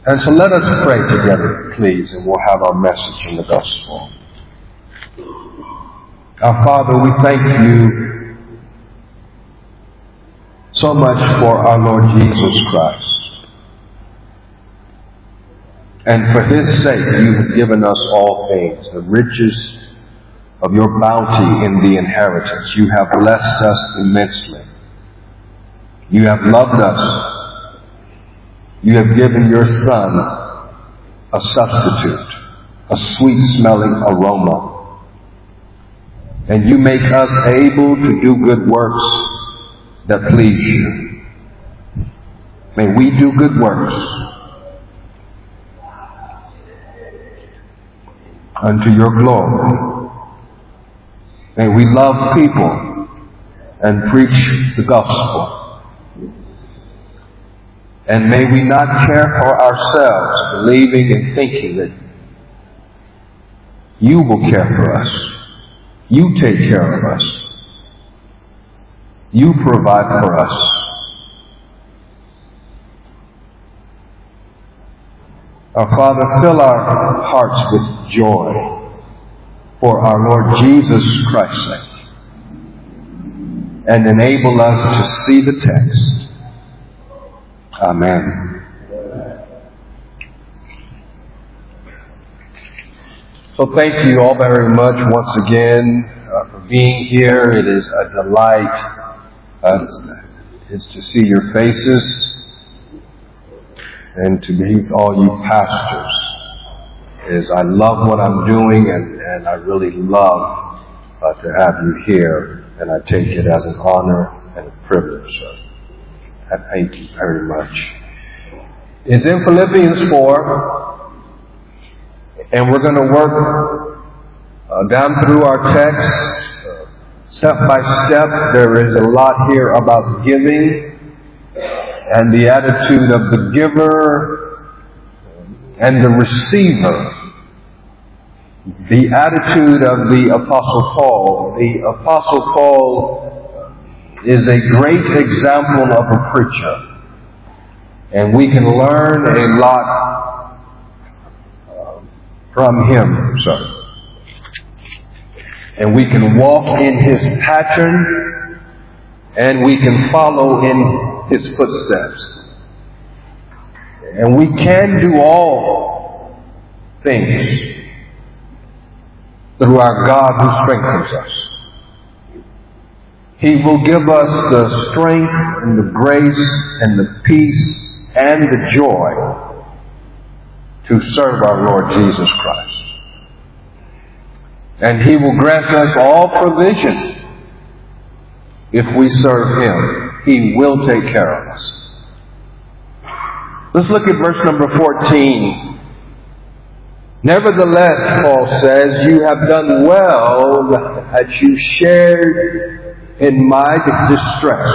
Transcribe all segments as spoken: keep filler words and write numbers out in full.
And so let us pray together, please, and we'll have our message in the gospel. Our Father, we thank you so much for our Lord Jesus Christ. And for His sake, you have given us all things, the riches of your bounty in the inheritance. You have blessed us immensely. You have loved us. You have given your Son a substitute, a sweet-smelling aroma. And you make us able to do good works that please you. May we do good works unto your glory. May we love people and preach the gospel. And may we not care for ourselves, believing and thinking that you will care for us. You take care of us. You provide for us. Our Father, fill our hearts with joy for our Lord Jesus Christ's sake, and enable us to see the text. Amen. So thank you all very much once again uh, for being here. It is a delight uh, it's to see your faces and to meet all you pastors. Is I love what I'm doing, and, and I really love uh, to have you here, and I take it as an honor and a privilege. So I thank you very much. It's in Philippians four, and we're going to work uh, down through our text uh, step by step. There is a lot here about giving and the attitude of the giver and the receiver. The attitude of the Apostle Paul. The Apostle Paul is a great example of a preacher. And we can learn a lot uh, from him, sir. And we can walk in his pattern, and we can follow in his footsteps. And we can do all things through our God who strengthens us. He will give us the strength and the grace and the peace and the joy to serve our Lord Jesus Christ. And He will grant us all provision if we serve Him. He will take care of us. Let's look at verse number fourteen. Nevertheless, Paul says, you have done well that you shared in my distress.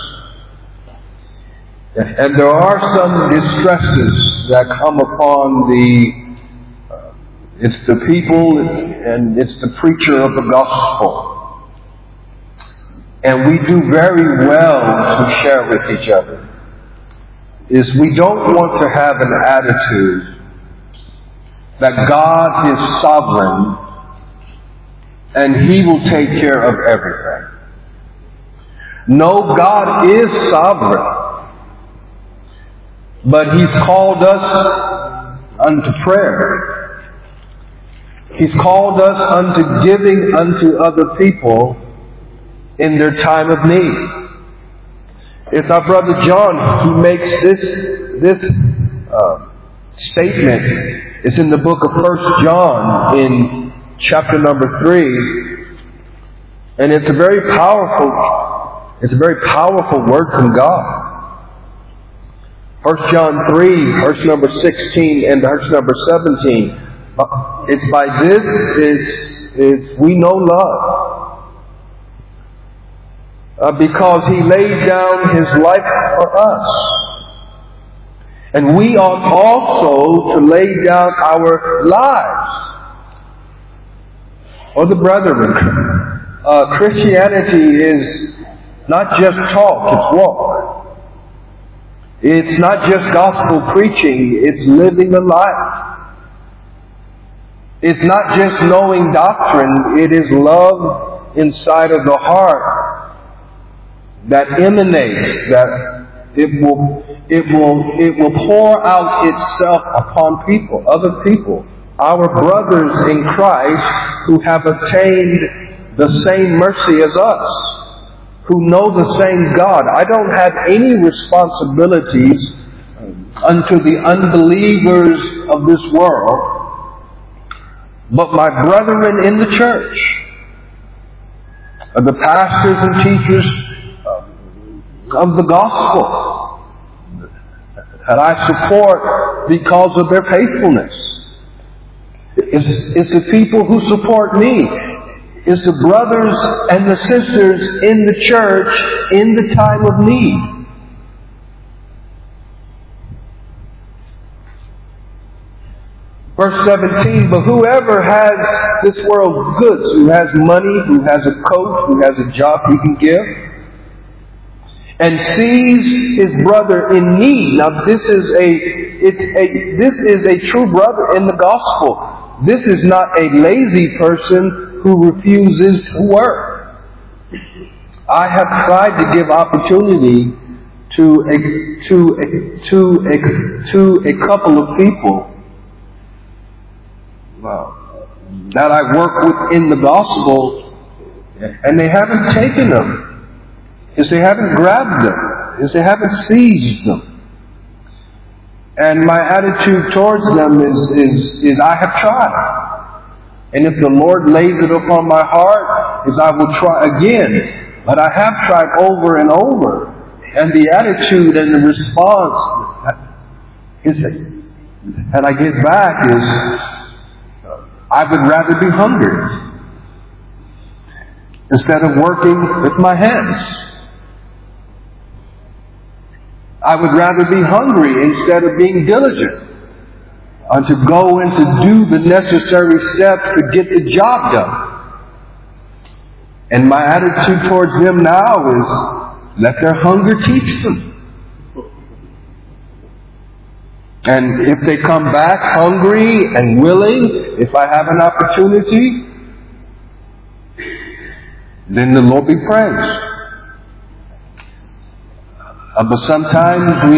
And there are some distresses that come upon the, uh, it's the people and it's the preacher of the gospel. And we do very well to share with each other. Is we don't want to have an attitude that God is sovereign and He will take care of everything. No, God is sovereign, but He's called us unto prayer. He's called us unto giving unto other people in their time of need. It's our brother John who makes this, this uh, statement. It's in the book of First John in chapter number three. And it's a very powerful, it's a very powerful word from God. First John three, verse number sixteen and verse number seventeen. It's by this is, is we know love. Uh, because He laid down His life for us. And we ought also to lay down our lives for the brethren. Uh, Christianity is not just talk, it's walk. It's not just gospel preaching, it's living a life. It's not just knowing doctrine, it is love inside of the heart that emanates, that it will, it will, it will pour out itself upon people, other people, our brothers in Christ who have attained the same mercy as us, who know the same God. I don't have any responsibilities unto the unbelievers of this world, but my brethren in the church, the pastors and teachers of the gospel that I support because of their faithfulness. It's, it's the people who support me. It's the brothers and the sisters in the church in the time of need. Verse seventeen, but whoever has this world's goods, who has money, who has a coat, who has a job he can give, and sees his brother in need. Now this is a, it's a, this is a true brother in the gospel. This is not a lazy person who refuses to work. I have tried to give opportunity to a, to a, to a, to a couple of people uh, that I work with in the gospel, and they haven't taken them, because they haven't grabbed them, because they haven't seized them. And my attitude towards them is, is, is I have tried. And if the Lord lays it upon my heart, is I will try again. But I have tried over and over. And the attitude and the response is that I get back is, I would rather be hungry instead of working with my hands. I would rather be hungry instead of being diligent, uh, to go and to do the necessary steps to get the job done. And my attitude towards them now is, let their hunger teach them. And if they come back hungry and willing, if I have an opportunity, then the Lord be praised. Uh, but sometimes we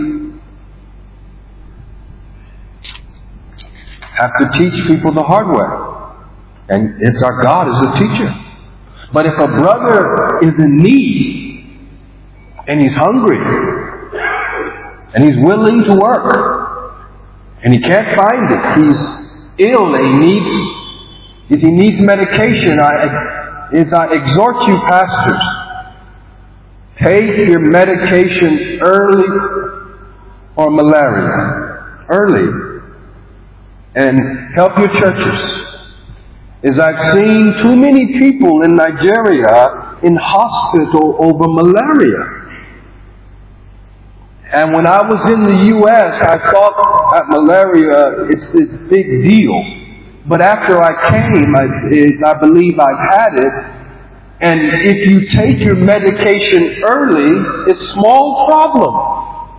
have to teach people the hard way. And it's our God as a teacher. But if a brother is in need, and he's hungry, and he's willing to work, and he can't find it, he's ill, and he needs, if he needs medication, I, is I exhort you, pastors, take your medication early for malaria. Early. And help your churches. As I've seen too many people in Nigeria in hospital over malaria. And when I was in the U S, I thought that malaria is this big deal. But after I came, I, I believe I've had it. And if you take your medication early, it's a small problem.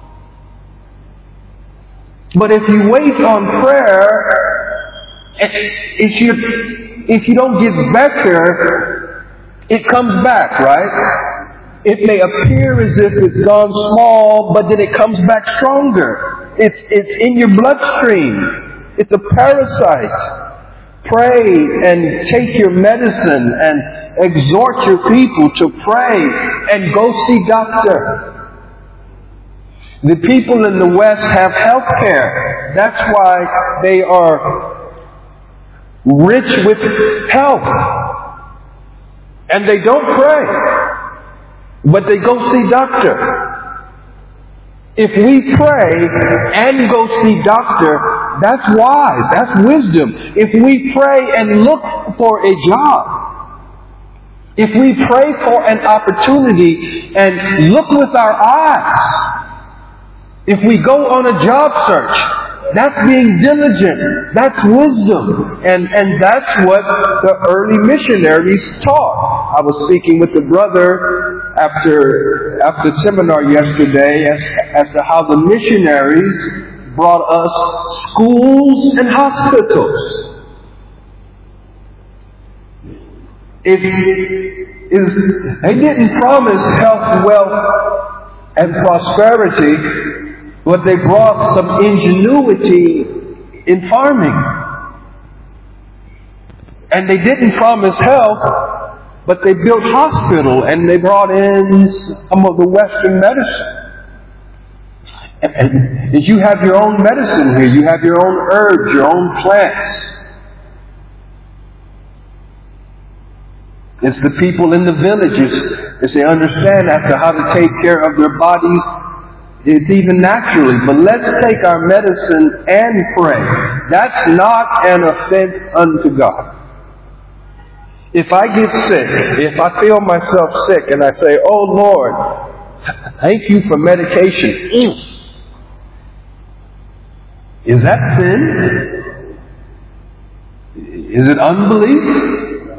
But if you wait on prayer, if you, if you don't get better, it comes back, right? It may appear as if it's gone small, but then it comes back stronger. It's, it's in your bloodstream. It's a parasite. Pray and take your medicine and exhort your people to pray and go see doctor. The people in the West have health care. That's why they are rich with health. And they don't pray, but they go see doctor. If we pray and go see doctor, that's wise. That's wisdom. If we pray and look for a job, if we pray for an opportunity and look with our eyes, if we go on a job search That's being diligent. That's wisdom. And, and that's what the early missionaries taught. I was speaking with the brother after, after seminar yesterday as, as to how the missionaries brought us schools and hospitals. It is, they didn't promise health, wealth, and prosperity, but they brought some ingenuity in farming. And they didn't promise health, but they built hospital and they brought in some of the Western medicine. And, and you have your own medicine here. You have your own herbs, your own plants. It's the people in the villages, as they understand after how to take care of their bodies. It's even naturally. But let's take our medicine and pray. That's not an offense unto God. If I get sick, if I feel myself sick and I say, "Oh Lord, thank you for medication," is that sin? Is it unbelief?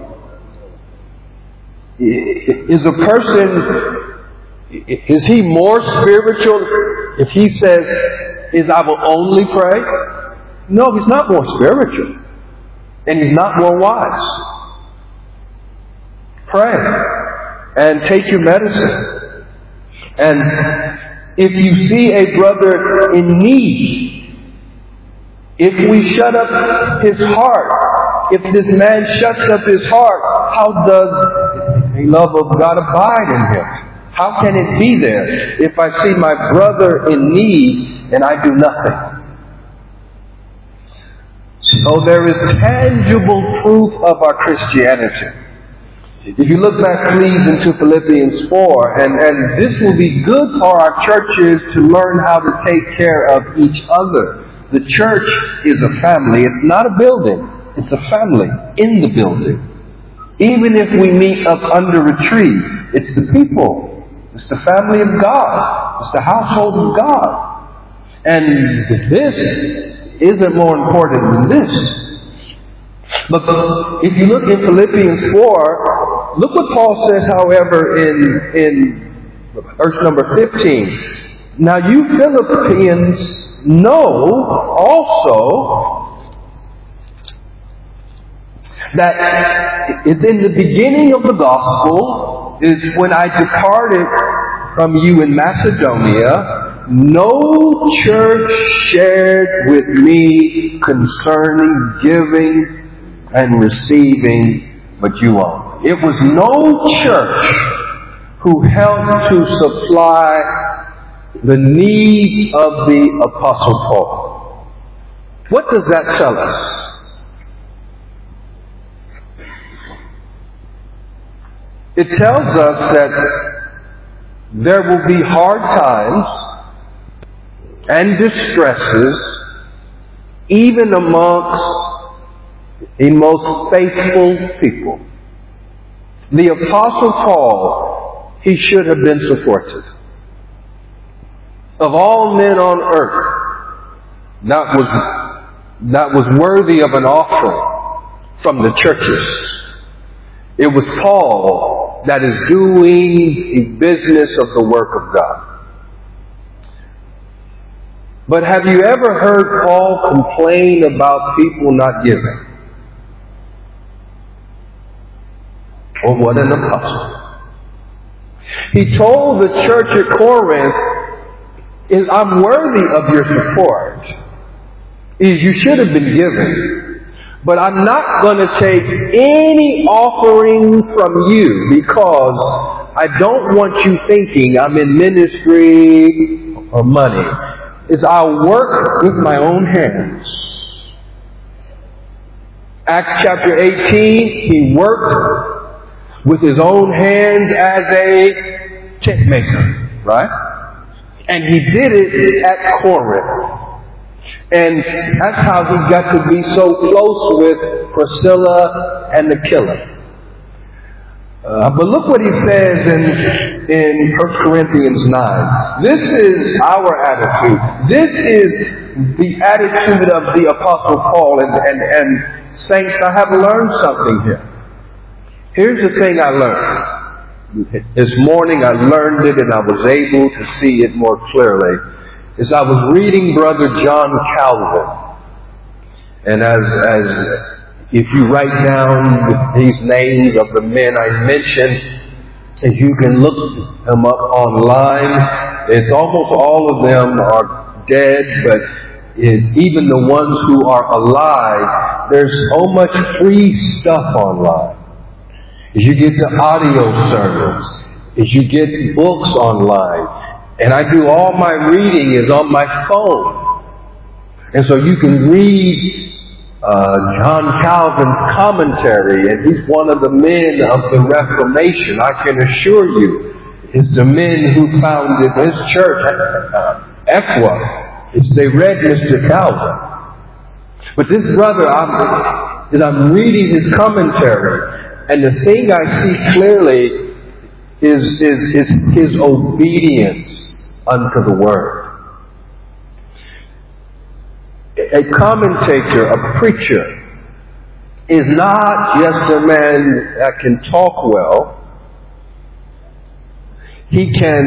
Is a person, is he more spiritual if he says, "Is I will only pray"? No, he's not more spiritual. And he's not more wise. Pray. And take your medicine. And if you see a brother in need, if we shut up his heart, if this man shuts up his heart, how does the love of God abide in him? How can it be there if I see my brother in need and I do nothing? So there is tangible proof of our Christianity. If you look back, please, into Philippians four, and, and this will be good for our churches to learn how to take care of each other. The church is a family. It's not a building. It's a family in the building. Even if we meet up under a tree, it's the people. It's the family of God. It's the household of God. And this isn't more important than this. But if you look in Philippians four, look what Paul says, however, in, in verse number fifteen. Now you Philippians know also that it's in the beginning of the gospel is when I departed from you in Macedonia, no church shared with me concerning giving and receiving but you all. It was no church who helped to supply the needs of the Apostle Paul. What does that tell us? It tells us that there will be hard times and distresses even amongst the most faithful people. The Apostle Paul, he should have been supported. Of all men on earth, that was, that was worthy of an offering from the churches. It was Paul that is doing the business of the work of God. But have you ever heard Paul complain about people not giving? Oh, what an apostle. He told the church at Corinth, is I'm worthy of your support. Is you should have been giving. But I'm not going to take any offering from you because I don't want you thinking I'm in ministry or money. Is I'll work with my own hands. Acts chapter eighteen, he worked with his own hands as a tent maker, right? And he did it at Corinth. And that's how he got to be so close with Priscilla and Aquila. Uh, but look what he says in, in First Corinthians nine. This is our attitude. This is the attitude of the Apostle Paul. And, and, and saints, I have learned something here. Here's the thing I learned. This morning I learned it and I was able to see it more clearly. As I was reading Brother John Calvin, and as, as if you write down these names of the men I mentioned, if you can look them up online, it's almost all of them are dead, but it's even the ones who are alive. There's so much free stuff online. As you get the audio sermons, as you get books online, and I do all my reading is on my phone. And so you can read Uh, John Calvin's commentary, and he's one of the men of the Reformation. I can assure you, it's the men who founded this church, uh, Equa. It's they read Mister Calvin. But this brother, I'm, as I'm reading his commentary, and the thing I see clearly is, is, is his obedience unto the Word. A commentator, a preacher, is not just a man that can talk well. He can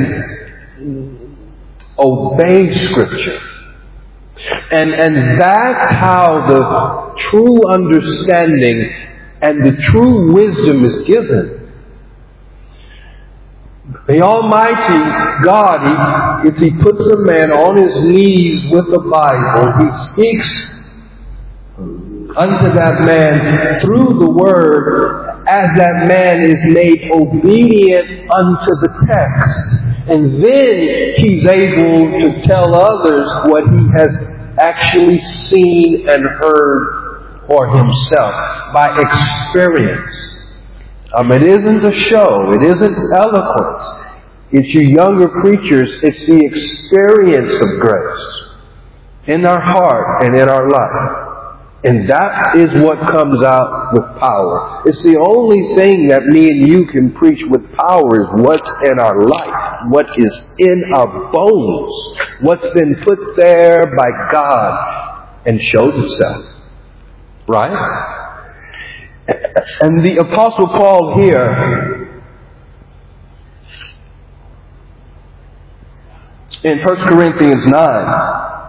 obey Scripture. And, and that's how the true understanding and the true wisdom is given. The Almighty God, he, if He puts a man on his knees with the Bible, He speaks unto that man through the Word as that man is made obedient unto the text. And then he's able to tell others what he has actually seen and heard for himself by experience. Um, it isn't a show. It isn't eloquence. It's you younger preachers. It's the experience of grace in our heart and in our life. And that is what comes out with power. It's the only thing that me and you can preach with power is what's in our life. What is in our bones. What's been put there by God and shows itself. Right? And the Apostle Paul here, in First Corinthians nine,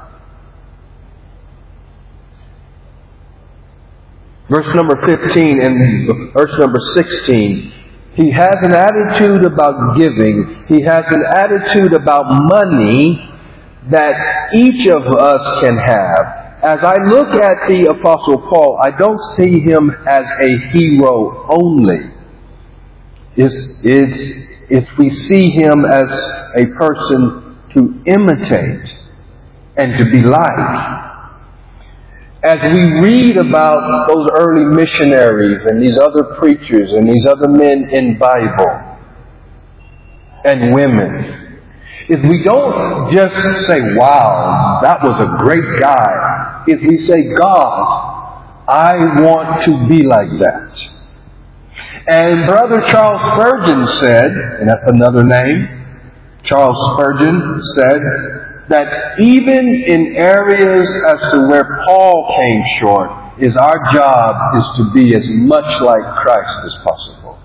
verse number fifteen and verse number sixteen, he has an attitude about giving. He has an attitude about money that each of us can have. As I look at the Apostle Paul, I don't see him as a hero only. It's, it's, it's we see him as a person to imitate and to be like. As we read about those early missionaries and these other preachers and these other men in Bible and women, if we don't just say, wow, that was a great guy. If we say, God, I want to be like that. And Brother Charles Spurgeon said, and that's another name, Charles Spurgeon said, that even in areas as to where Paul came short, is our job is to be as much like Christ as possible.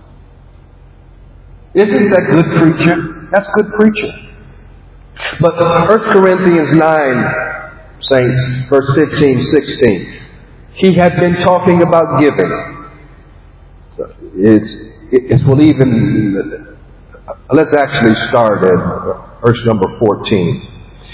Isn't that good preacher? That's good preaching. But First Corinthians nine, saints, verse fifteen, sixteen, he had been talking about giving. So it's, it's well even, let's actually start at verse number fourteen.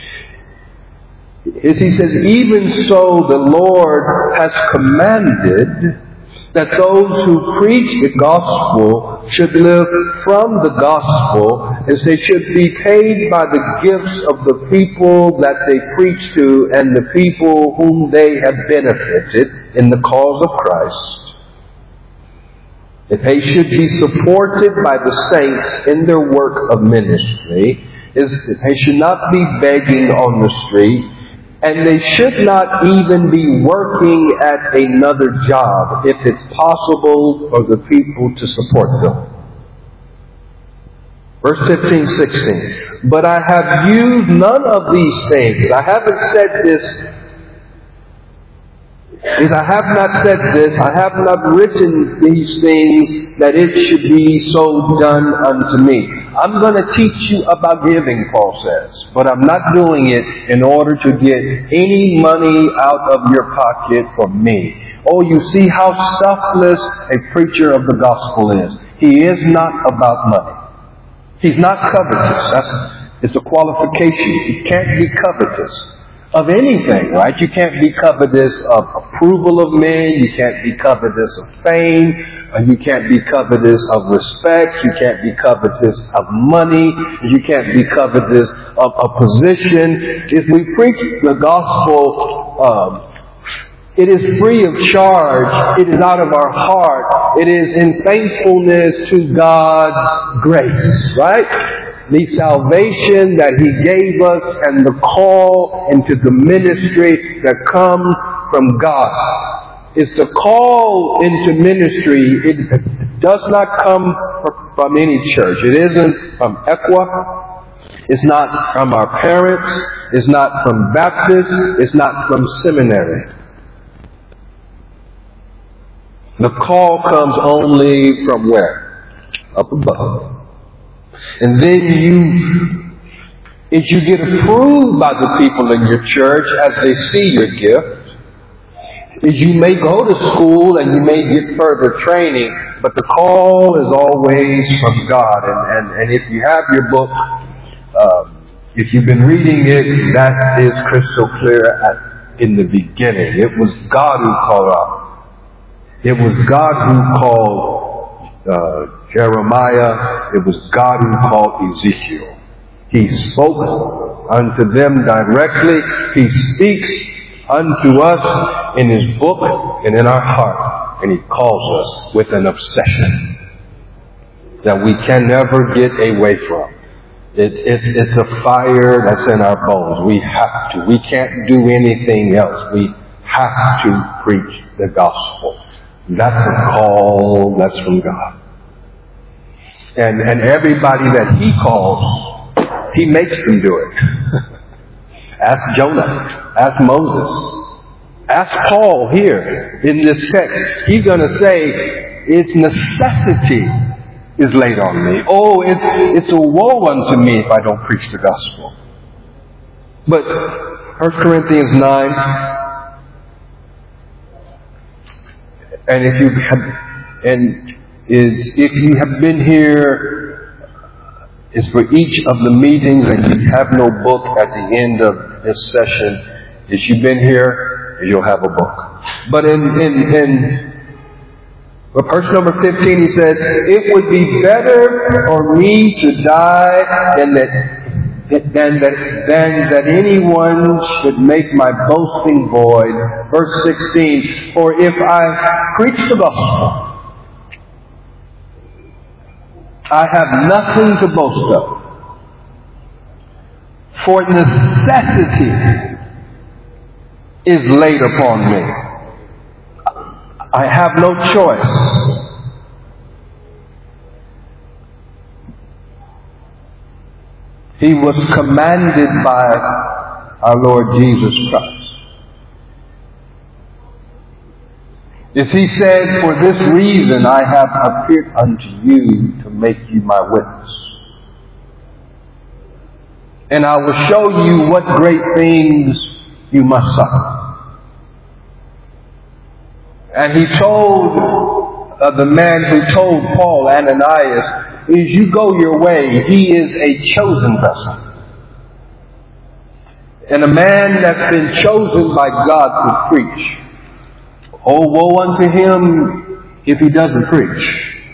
As he says, even so the Lord has commanded that those who preach the gospel should live from the gospel, as they should be paid by the gifts of the people that they preach to and the people whom they have benefited in the cause of Christ. That they should be supported by the saints in their work of ministry, is that they should not be begging on the street, and they should not even be working at another job if it's possible for the people to support them. Verse fifteen, sixteen. But I have used none of these things. I haven't said this is I have not said this, I have not written these things that it should be so done unto me. I'm going to teach you about giving, Paul says, but I'm not doing it in order to get any money out of your pocket from me. Oh, you see how stuffless a preacher of the gospel is. He is not about money. He's not covetous. That's, it's a qualification. He can't be covetous of anything, right? You can't be covetous of approval of men. You can't be covetous of fame. And you can't be covetous of respect. You can't be covetous of money. You can't be covetous of a position. If we preach the gospel, um, it is free of charge. It is out of our heart. It is in thankfulness to God's grace, right? The salvation that He gave us and the call into the ministry that comes from God. It's the call into ministry. It does not come from any church. It isn't from Equa. It's not from our parents. It's not from Baptist. It's not from seminary. The call comes only from where? Up above. And then you, if you get approved by the people in your church as they see your gift, is you may go to school and you may get further training, but the call is always from God. And, and, and if you have your book, um, if you've been reading it, that is crystal clear at, in the beginning. It was God who called out. It was God who called uh, Jeremiah. It was God who called Ezekiel. He spoke unto them directly. He speaks unto us in His book and in our heart. And He calls us with an obsession that we can never get away from. It's, it's, it's a fire that's in our bones. We have to. We can't do anything else. We have to preach the gospel. That's a call that's from God. And, and everybody that He calls, He makes them do it. Ask Jonah. Ask Moses. Ask Paul here in this text. He's going to say, it's necessity is laid on me. Oh, it's, it's a woe unto me if I don't preach the gospel. But First Corinthians nine, and if you have, and is if you have been here, is for each of the meetings, and you have no book at the end of this session. If you've been here, you'll have a book. But in in in well, verse number fifteen, he says, "It would be better for me to die than that." Than that, than that anyone should make my boasting void. Verse sixteen, for if I preach the gospel, I have nothing to boast of. For necessity is laid upon me. I have no choice. He was commanded by our Lord Jesus Christ. As He said, for this reason I have appeared unto you to make you my witness. And I will show you what great things you must suffer. And He told uh, the man who told Paul, Ananias, is you go your way. He is a chosen vessel. And a man that's been chosen by God to preach. Oh, woe unto him if he doesn't preach.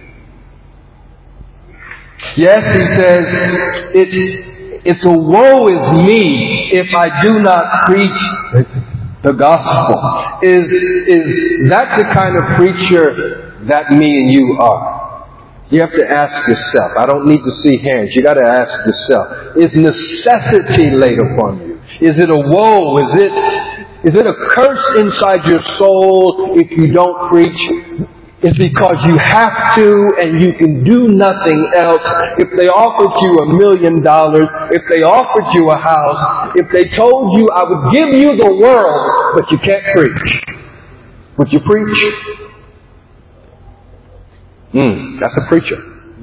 Yes, he says, it's, it's a woe is me if I do not preach the gospel. Is, is that the kind of preacher that me and you are? You have to ask yourself. I don't need to see hands. You got to ask yourself. Is necessity laid upon you? Is it a woe? Is it, is it a curse inside your soul if you don't preach is because you have to and you can do nothing else. If they offered you a million dollars, if they offered you a house, if they told you, I would give you the world, but you can't preach, would you preach? Mm, that's a preacher.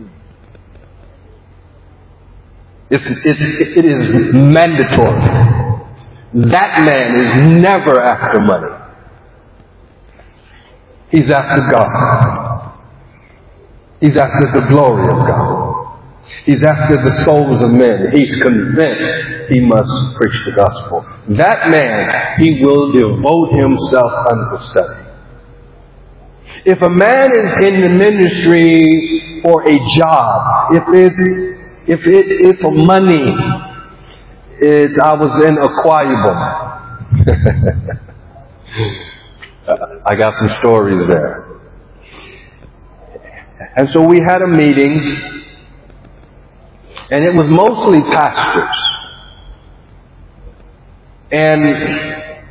It's, it's, it is mandatory. That man is never after money. He's after God. He's after the glory of God. He's after the souls of men. He's convinced he must preach the gospel. That man, he will devote himself unto study. If a man is in the ministry for a job, if it's if it is for money, it's I was in Aqua Ibom. I got some stories there. And so we had a meeting, and it was mostly pastors. And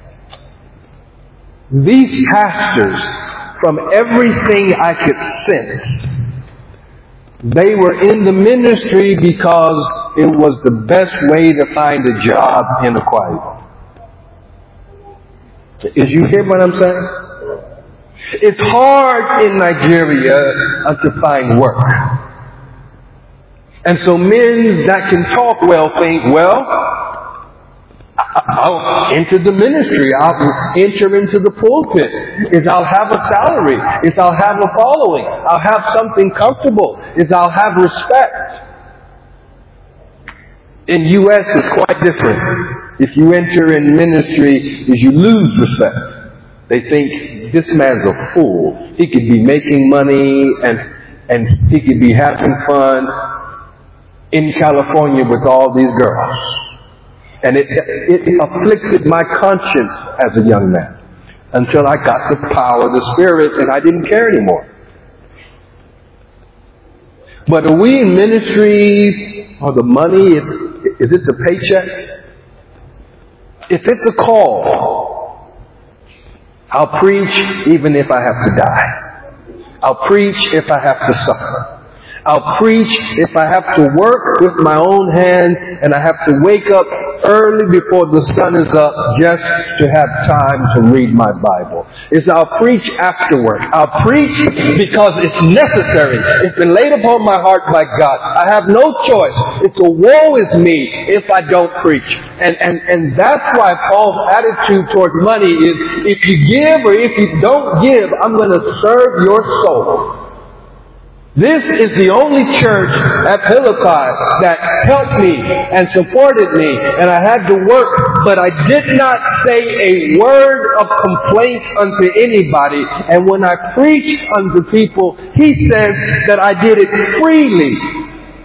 these pastors, from everything I could sense, they were in the ministry because it was the best way to find a job in Aqua Ibom. Is you hear what I'm saying? It's hard in Nigeria uh, to find work. And so men that can talk well think, well, I'll enter the ministry. I'll enter into the pulpit. Is I'll have a salary. Is I'll have a following. I'll have something comfortable. Is I'll have respect. In U S it's quite different. If you enter in ministry, is you lose respect. They think this man's a fool. He could be making money and and he could be having fun in California with all these girls. And it, it afflicted my conscience as a young man until I got the power of the Spirit and I didn't care anymore. But are we in ministry or the money? Is, is it the paycheck? If it's a call, I'll preach even if I have to die. I'll preach if I have to suffer. I'll preach if I have to work with my own hands and I have to wake up early before the sun is up just to have time to read my Bible. Is I'll preach afterward. I'll preach because it's necessary. It's been laid upon my heart by God. I have no choice. It's a woe is me if I don't preach. And, and, and that's why Paul's attitude towards money is, if you give or if you don't give, I'm going to serve your soul. This is the only church at Philippi that helped me and supported me, and I had to work, but I did not say a word of complaint unto anybody. And when I preached unto people, he says that I did it freely.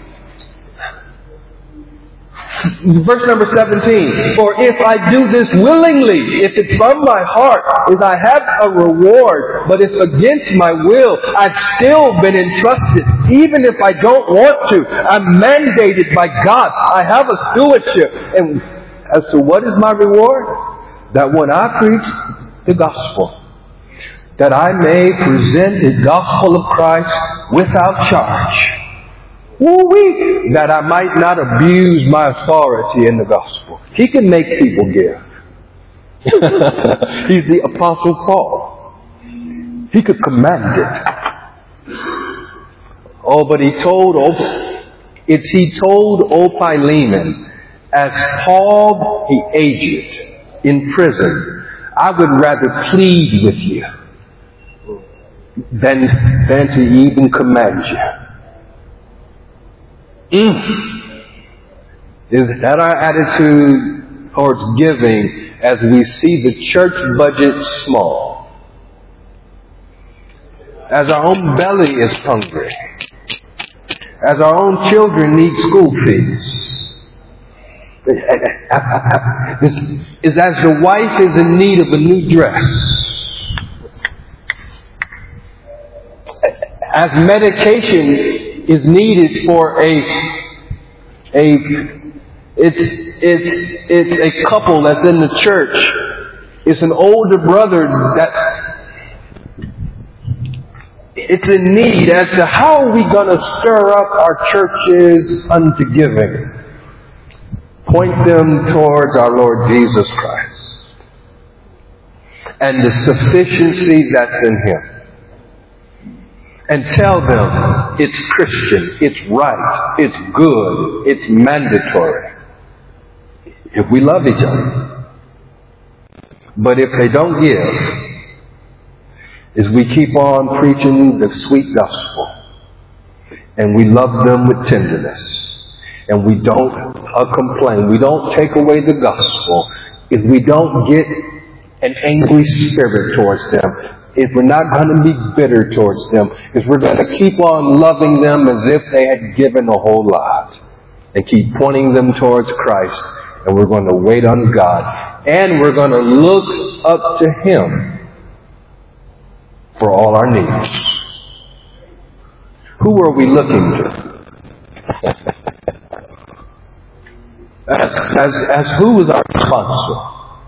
Verse number seventeen, for if I do this willingly, if it's from my heart, if I have a reward, but if against my will, I've still been entrusted. Even if I don't want to, I'm mandated by God. I have a stewardship. And as to what is my reward? That when I preach the gospel, that I may present the gospel of Christ without charge. Woo-wee, that I might not abuse my authority in the gospel. He can make people give. He's the Apostle Paul. He could command it. Oh, but he told, it's he told Philemon, as Paul the aged in prison, I would rather plead with you than, than to even command you. Mm. Is that our attitude towards giving as we see the church budget small? As our own belly is hungry? As our own children need school fees? This is as the wife is in need of a new dress? As medication is needed for a a it's it's it's a couple that's in the church. It's an older brother that it's in need as to how are we going to stir up our churches unto giving. Point them towards our Lord Jesus Christ and the sufficiency that's in Him. And tell them it's Christian, it's right, it's good, it's mandatory. If we love each other. But if they don't give, is we keep on preaching the sweet gospel. And we love them with tenderness. And we don't uh, complain. We don't take away the gospel. If we don't get an angry spirit towards them. If we're not going to be bitter towards them. If we're going to keep on loving them as if they had given a whole lot. And keep pointing them towards Christ. And we're going to wait on God. And we're going to look up to Him for all our needs. Who are we looking to? As, as, as who is our sponsor?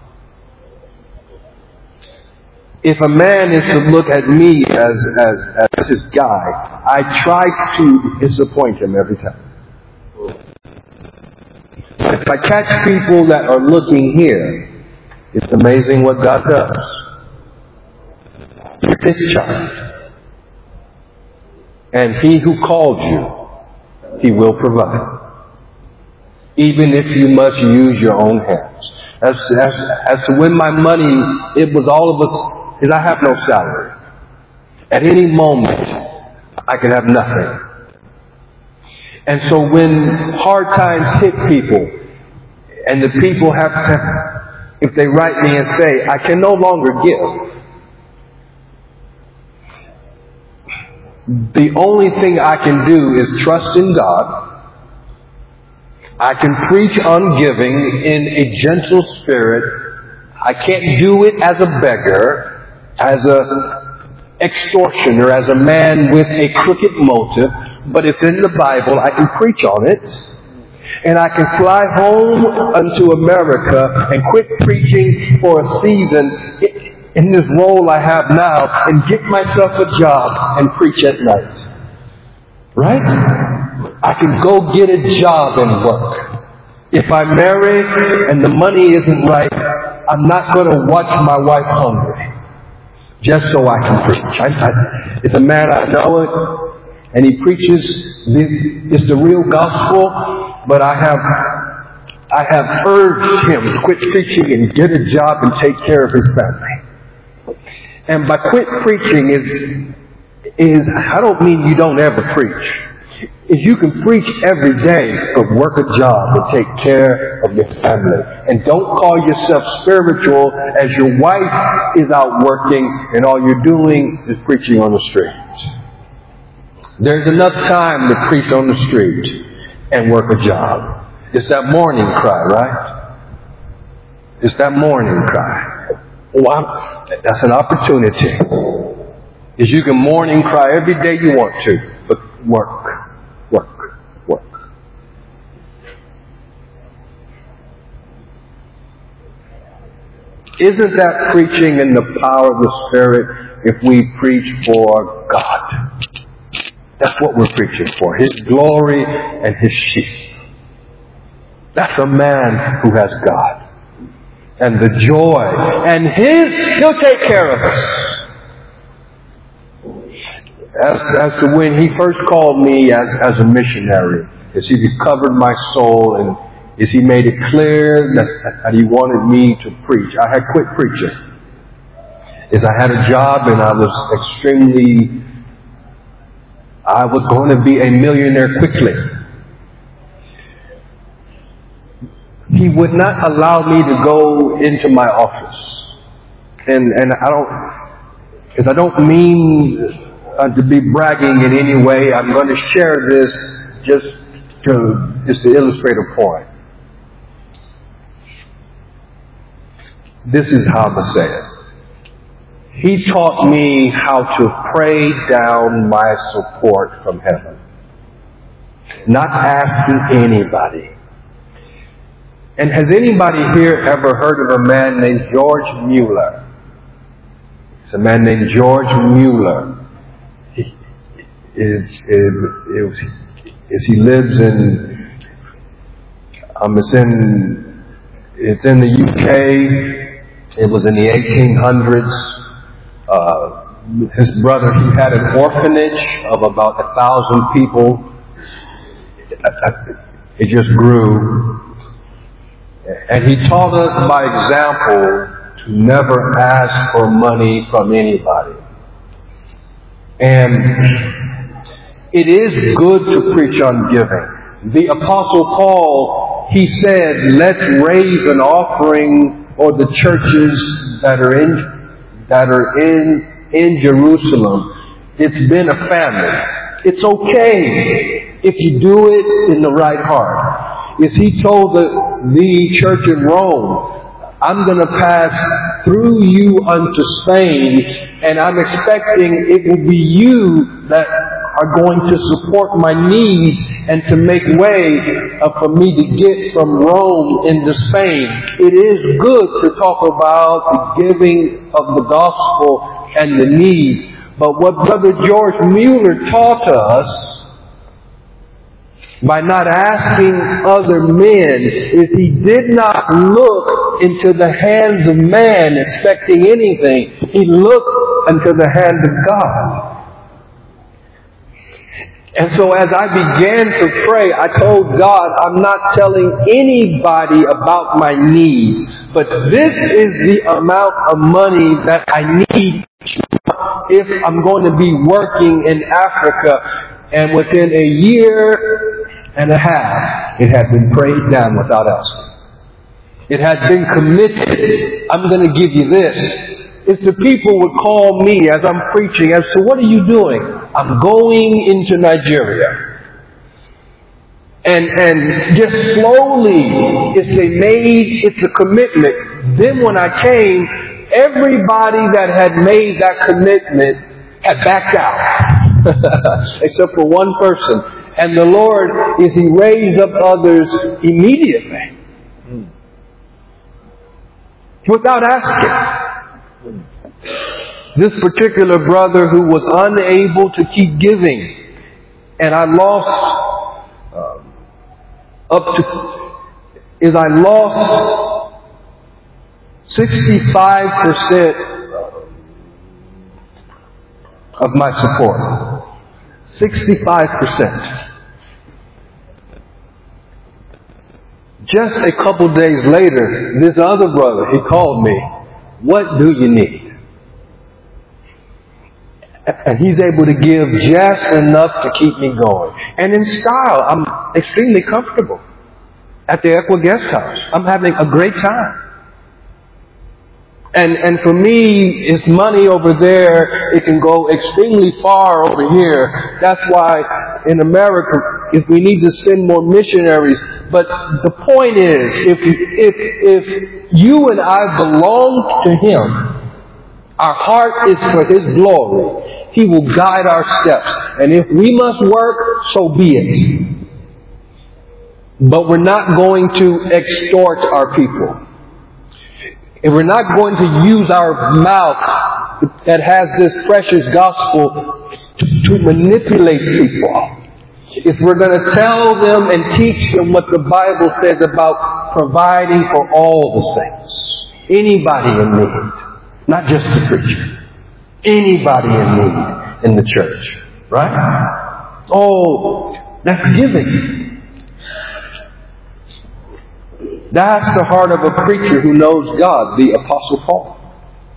If a man is to look at me as, as, as his guy, I try to disappoint him every time. If I catch people that are looking here, it's amazing what God does. You're discharged. And He who called you, He will provide. Even if you must use your own hands. As, as, as to when my money, it was all of us, because I have no salary. At any moment, I could have nothing. And so when hard times hit people, and the people have to, if they write me and say, I can no longer give, the only thing I can do is trust in God. I can preach on giving in a gentle spirit. I can't do it as a beggar, as a extortioner, as a man with a crooked motive, but it's in the Bible. I can preach on it. And I can fly home unto America and quit preaching for a season in this role I have now and get myself a job and preach at night. Right? I can go get a job and work. If I marry and the money isn't right, I'm not going to watch my wife hungry just so I can preach. I, I, it's a man I know it, and he preaches the, it's the real gospel, but I have I have urged him to quit preaching and get a job and take care of his family. And by quit preaching is is I don't mean you don't ever preach. Is you can preach every day, but work a job and take care of your family. And don't call yourself spiritual as your wife is out working and all you're doing is preaching on the street. There's enough time to preach on the street and work a job. It's that morning cry, right? It's that morning cry. Oh, I'm, that's an opportunity. Is you can morning cry every day you want to, but work, work, work. Isn't that preaching in the power of the Spirit if we preach for God? That's what we're preaching for. His glory and His sheep. That's a man who has God. And the joy. And His, He'll take care of us. As, as to when He first called me as, as a missionary, as He recovered my soul and as He made it clear that, that He wanted me to preach. I had quit preaching. As I had a job and I was extremely, I was going to be a millionaire quickly. He would not allow me to go into my office. And, and I don't, because I don't mean Uh, to be bragging in any way. I'm going to share this just to just to illustrate a point. This is how to say it. He taught me how to pray down my support from heaven. Not asking anybody. And has anybody here ever heard of a man named George Mueller? It's a man named George Mueller. He, is, is, is he lives in, um, it's in, it's in the U K. It was in the eighteen hundreds. Uh, his brother, he had an orphanage of about a thousand people. It just grew. And he taught us by example to never ask for money from anybody. And it is good to preach on giving. The Apostle Paul, he said, let's raise an offering for the churches that are in, that are in, in Jerusalem. It's been a famine. It's okay if you do it in the right heart. If he told the, the church in Rome, I'm going to pass through you unto Spain, and I'm expecting it will be you that are going to support my needs and to make way uh, for me to get from Rome into Spain. It is good to talk about the giving of the gospel and the needs. But what Brother George Mueller taught us by not asking other men is he did not look into the hands of man expecting anything. He looked into the hand of God. And so as I began to pray, I told God, I'm not telling anybody about my needs, but this is the amount of money that I need if I'm going to be working in Africa. And within a year and a half, it had been prayed down without asking. It had been committed. I'm going to give you this. It's the people would call me as I'm preaching as to, what are you doing? I'm going into Nigeria. And and just slowly, it's a made, it's a commitment. Then when I came, everybody that had made that commitment had backed out. Except for one person. And the Lord, is He raised up others immediately. Without asking. This particular brother who was unable to keep giving, and I lost um, up to is I lost sixty-five percent of my support. sixty-five percent. Just a couple days later, this other brother, he called me. What do you need? And he's able to give just enough to keep me going. And in style, I'm extremely comfortable at the Equa Guest House. I'm having a great time. And and for me, it's money over there. It can go extremely far over here. That's why in America, if we need to send more missionaries. But the point is, if if if you and I belong to Him, our heart is for His glory. He will guide our steps. And if we must work, so be it. But we're not going to extort our people. And we're not going to use our mouth that has this precious gospel to, to manipulate people. If we're going to tell them and teach them what the Bible says about providing for all the saints. Anybody in need. Not just the preacher. Anybody in need in the church. Right? Oh, that's giving. That's the heart of a preacher who knows God, the Apostle Paul.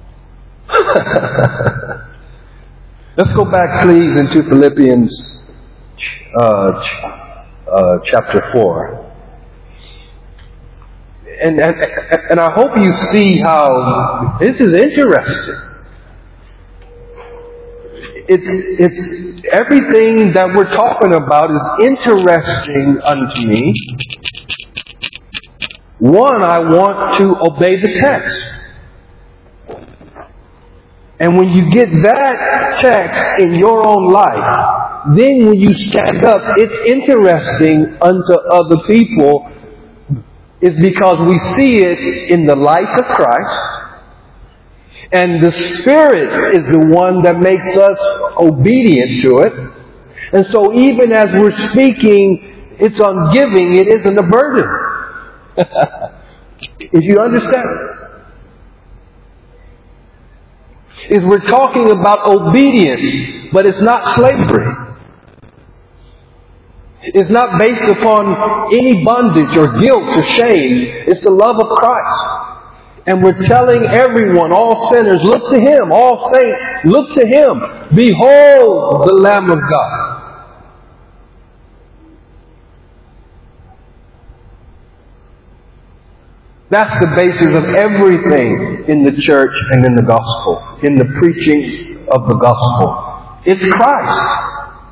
Let's go back, please, into Philippians uh, uh, chapter four. And, and, and I hope you see how this is interesting. It's, it's everything that we're talking about is interesting unto me. One, I want to obey the text. And when you get that text in your own life, then when you stand up, it's interesting unto other people. Is because we see it in the life of Christ. And the Spirit is the one that makes us obedient to it. And so even as we're speaking, it's on giving, it isn't a burden. If you understand. Is we're talking about obedience, but it's not slavery. It's not based upon any bondage or guilt or shame. It's the love of Christ. And we're telling everyone, all sinners, look to Him. All saints, look to Him. Behold the Lamb of God. That's the basis of everything in the church and in the gospel, in the preaching of the gospel. It's Christ.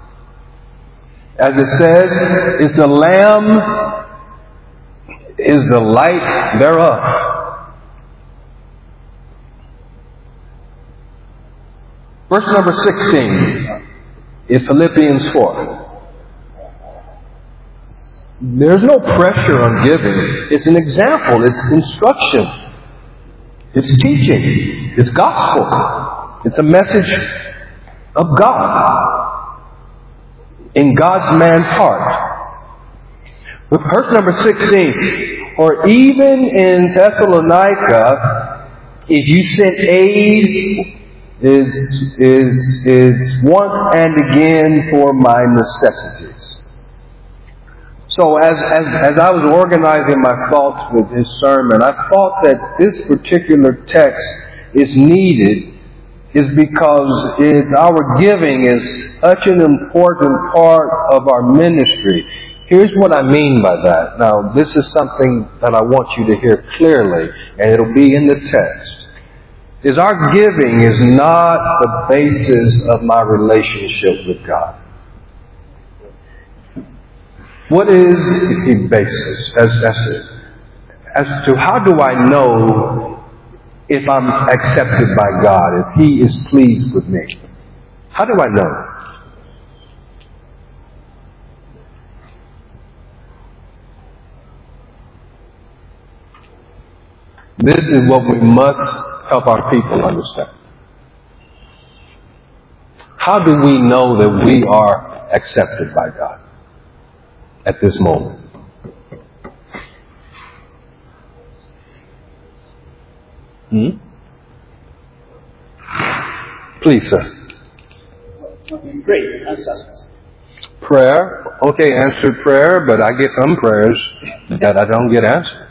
As it says, is the Lamb, is the light thereof. Verse number sixteen is Philippians four. There's no pressure on giving. It's an example. It's instruction. It's teaching. It's gospel. It's a message of God in God's man's heart. Verse number sixteen. Or even in Thessalonica, if you sent aid, is is is once and again for my necessities. So as, as, as I was organizing my thoughts with this sermon, I thought that this particular text is needed is because is our giving is such an important part of our ministry. Here's what I mean by that. Now, this is something that I want you to hear clearly, and it'll be in the text. Is our giving is not the basis of my relationship with God. What is the basis? As, as, as to how do I know if I'm accepted by God, if He is pleased with me? How do I know? This is what we must help our people understand. How do we know that we are accepted by God at this moment? Hmm? Please, sir. Great. Answers. Prayer. Okay, answered prayer, but I get some prayers that I don't get answered.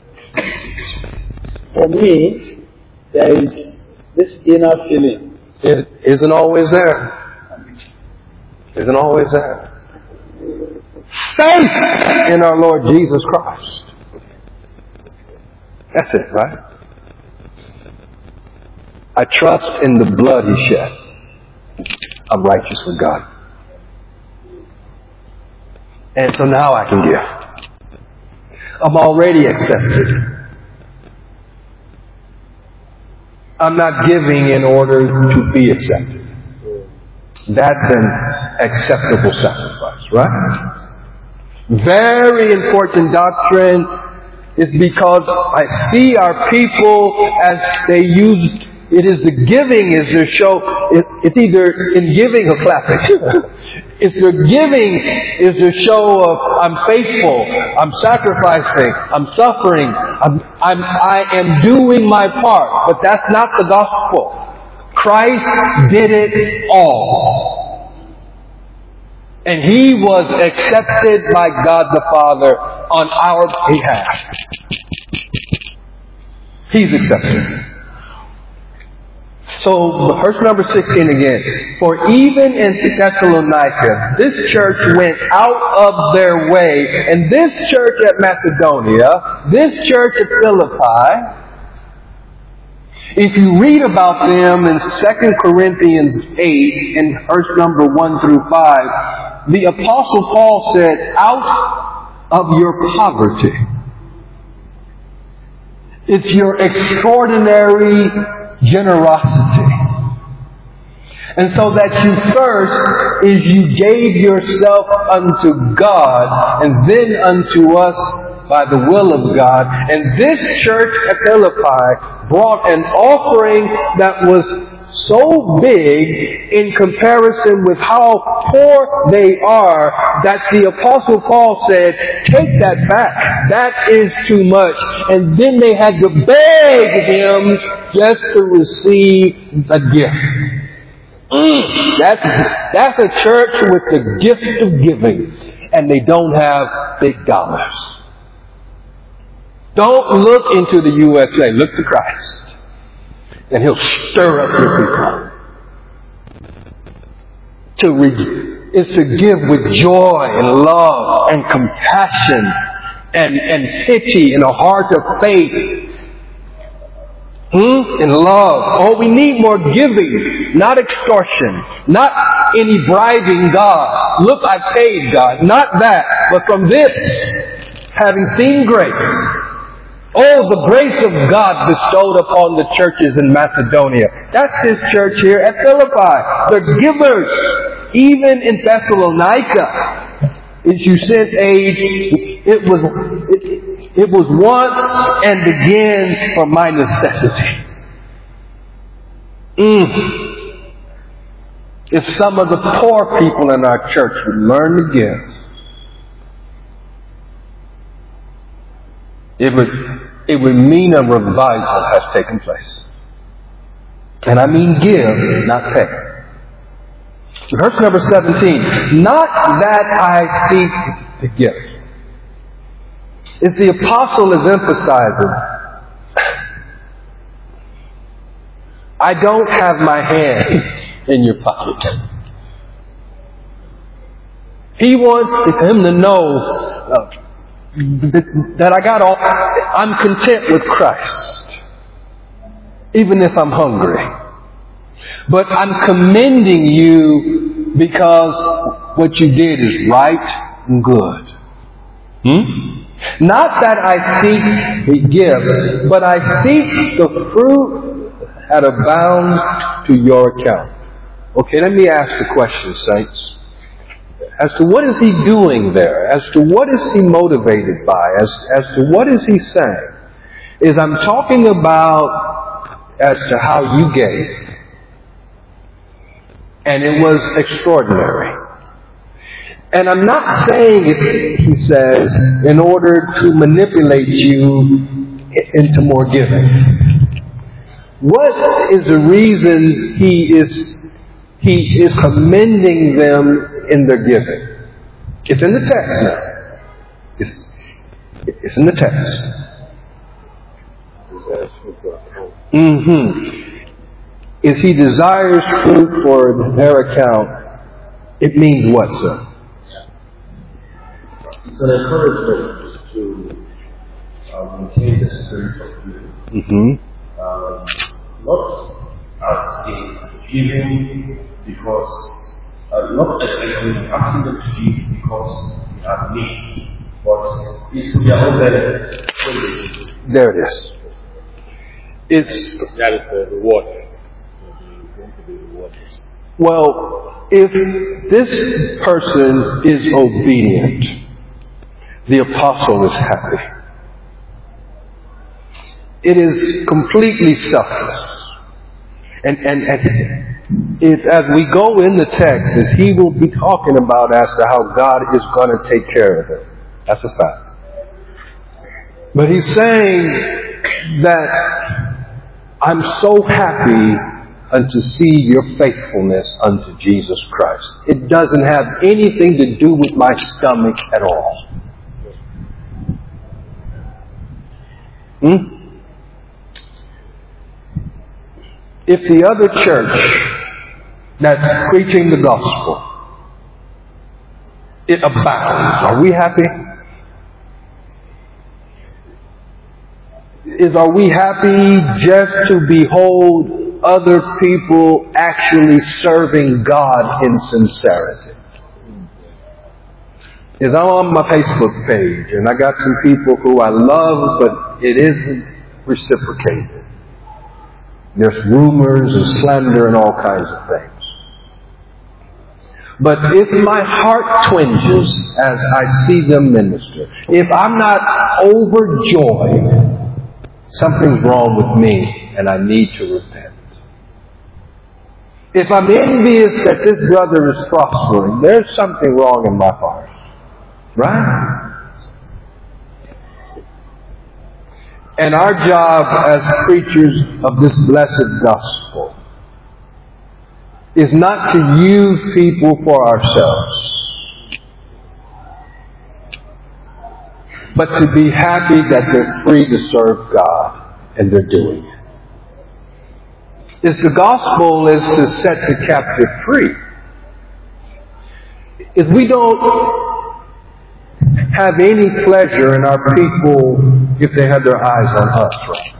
For me, there is this inner feeling. It isn't always there. Isn't always there. Faith in our Lord Jesus Christ. That's it, right? I trust in the blood He shed. I'm righteous with God. And so now I can give. I'm already accepted. I'm not giving in order to be accepted. That's an acceptable sacrifice, right? Very important doctrine is because I see our people as they use, it is the giving is their show, it, it's either in giving or clapping. It's their giving is the show of I'm faithful, I'm sacrificing, I'm suffering, I'm, I'm, I am doing my part. But that's not the gospel. Christ did it all. And He was accepted by God the Father on our behalf. He's accepted. So, verse number sixteen again. For even in Thessalonica, this church went out of their way, and this church at Macedonia, this church at Philippi, if you read about them in Second Corinthians eight, in verse number one through five, the Apostle Paul said, out of your poverty. It's your extraordinary generosity. And so that you first is you gave yourself unto God and then unto us by the will of God. And this church at Philippi brought an offering that was so big in comparison with how poor they are that the Apostle Paul said, take that back. That is too much. And then they had to beg him just to receive the gift. Mm, that's, that's a church with the gift of giving, and they don't have big dollars. Don't look into the U S A. Look to Christ. And He'll stir up your people. To re- is to give with joy and love and compassion and, and pity and a heart of faith. Hmm? In love. Oh, we need more giving, not extortion, not any bribing God. Look, I paid God. Not that. But from this, having seen grace, oh, the grace of God bestowed upon the churches in Macedonia. That's His church here at Philippi. The givers, even in Thessalonica. As you sent aid, it was it, it was once and again for my necessity. Mm. If some of the poor people in our church would learn to give, it would it would mean a revival has taken place. And I mean give, not pay. Verse number seventeen, not that I seek the gift. As the apostle is emphasizing, I don't have my hand in your pocket. He wants him to know uh, that I got all, I'm content with Christ, even if I'm hungry. But I'm commending you because what you did is right and good. Hmm? Not that I seek the gift, but I seek the fruit that abounds to your account. Okay, let me ask the question, saints. As to what is he doing there? As to what is he motivated by? As, as to what is he saying? Is I'm talking about as to how you gave. And it was extraordinary. And I'm not saying it, he says, in order to manipulate you into more giving. What is the reason he is he is commending them in their giving? It's in the text now. It's, it's in the text. Mm-hmm. If he desires fruit for their account, it means what, sir? It's an encouragement to uh, maintain the spirit of giving. Mm-hmm. Um, not as a giving because, uh, not as a asking them to give because they have need, but it's to their own benefit. There it is. It's that is the reward. Well, if this person is obedient, the apostle is happy. It is completely selfless. And, and, and it's as we go in the text, as he will be talking about as to how God is going to take care of it. That's a fact. But he's saying that I'm so happy unto see your faithfulness unto Jesus Christ. It doesn't have anything to do with my stomach at all. Hmm? If the other church that's preaching the gospel, it abounds, are we happy? Is are we happy just to behold other people actually serving God in sincerity? Is I'm on my Facebook page and I got some people who I love, but it isn't reciprocated. There's rumors and slander and all kinds of things. But if my heart twinges as I see them minister, if I'm not overjoyed, something's wrong with me and I need to repent. If I'm envious that this brother is prospering, there's something wrong in my heart. Right? And our job as preachers of this blessed gospel is not to use people for ourselves, but to be happy that they're free to serve God, and they're doing it. Is the gospel is to set the captive free. Is we don't have any pleasure in our people if they have their eyes on us, right?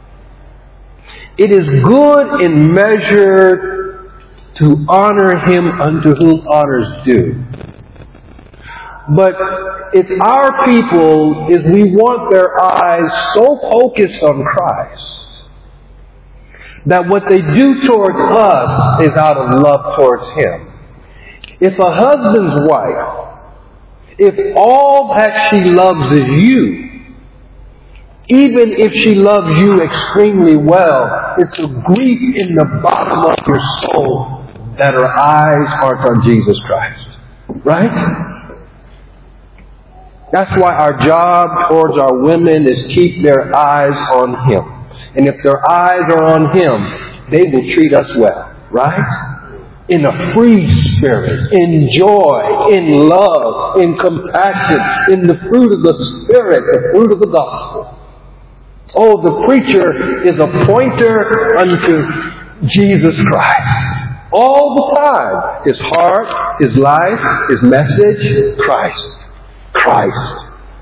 It is good in measure to honor him unto whom honors due. But it's our people is we want their eyes so focused on Christ that what they do towards us is out of love towards him. If a husband's wife, if all that she loves is you, even if she loves you extremely well, it's a grief in the bottom of your soul that her eyes aren't on Jesus Christ. Right? That's why our job towards our women is keep their eyes on him. And if their eyes are on him, they will treat us well. Right? In a free spirit, in joy, in love, in compassion, in the fruit of the Spirit, the fruit of the gospel. Oh, the preacher is a pointer unto Jesus Christ. All the time. His heart, his life, his message, Christ. Christ.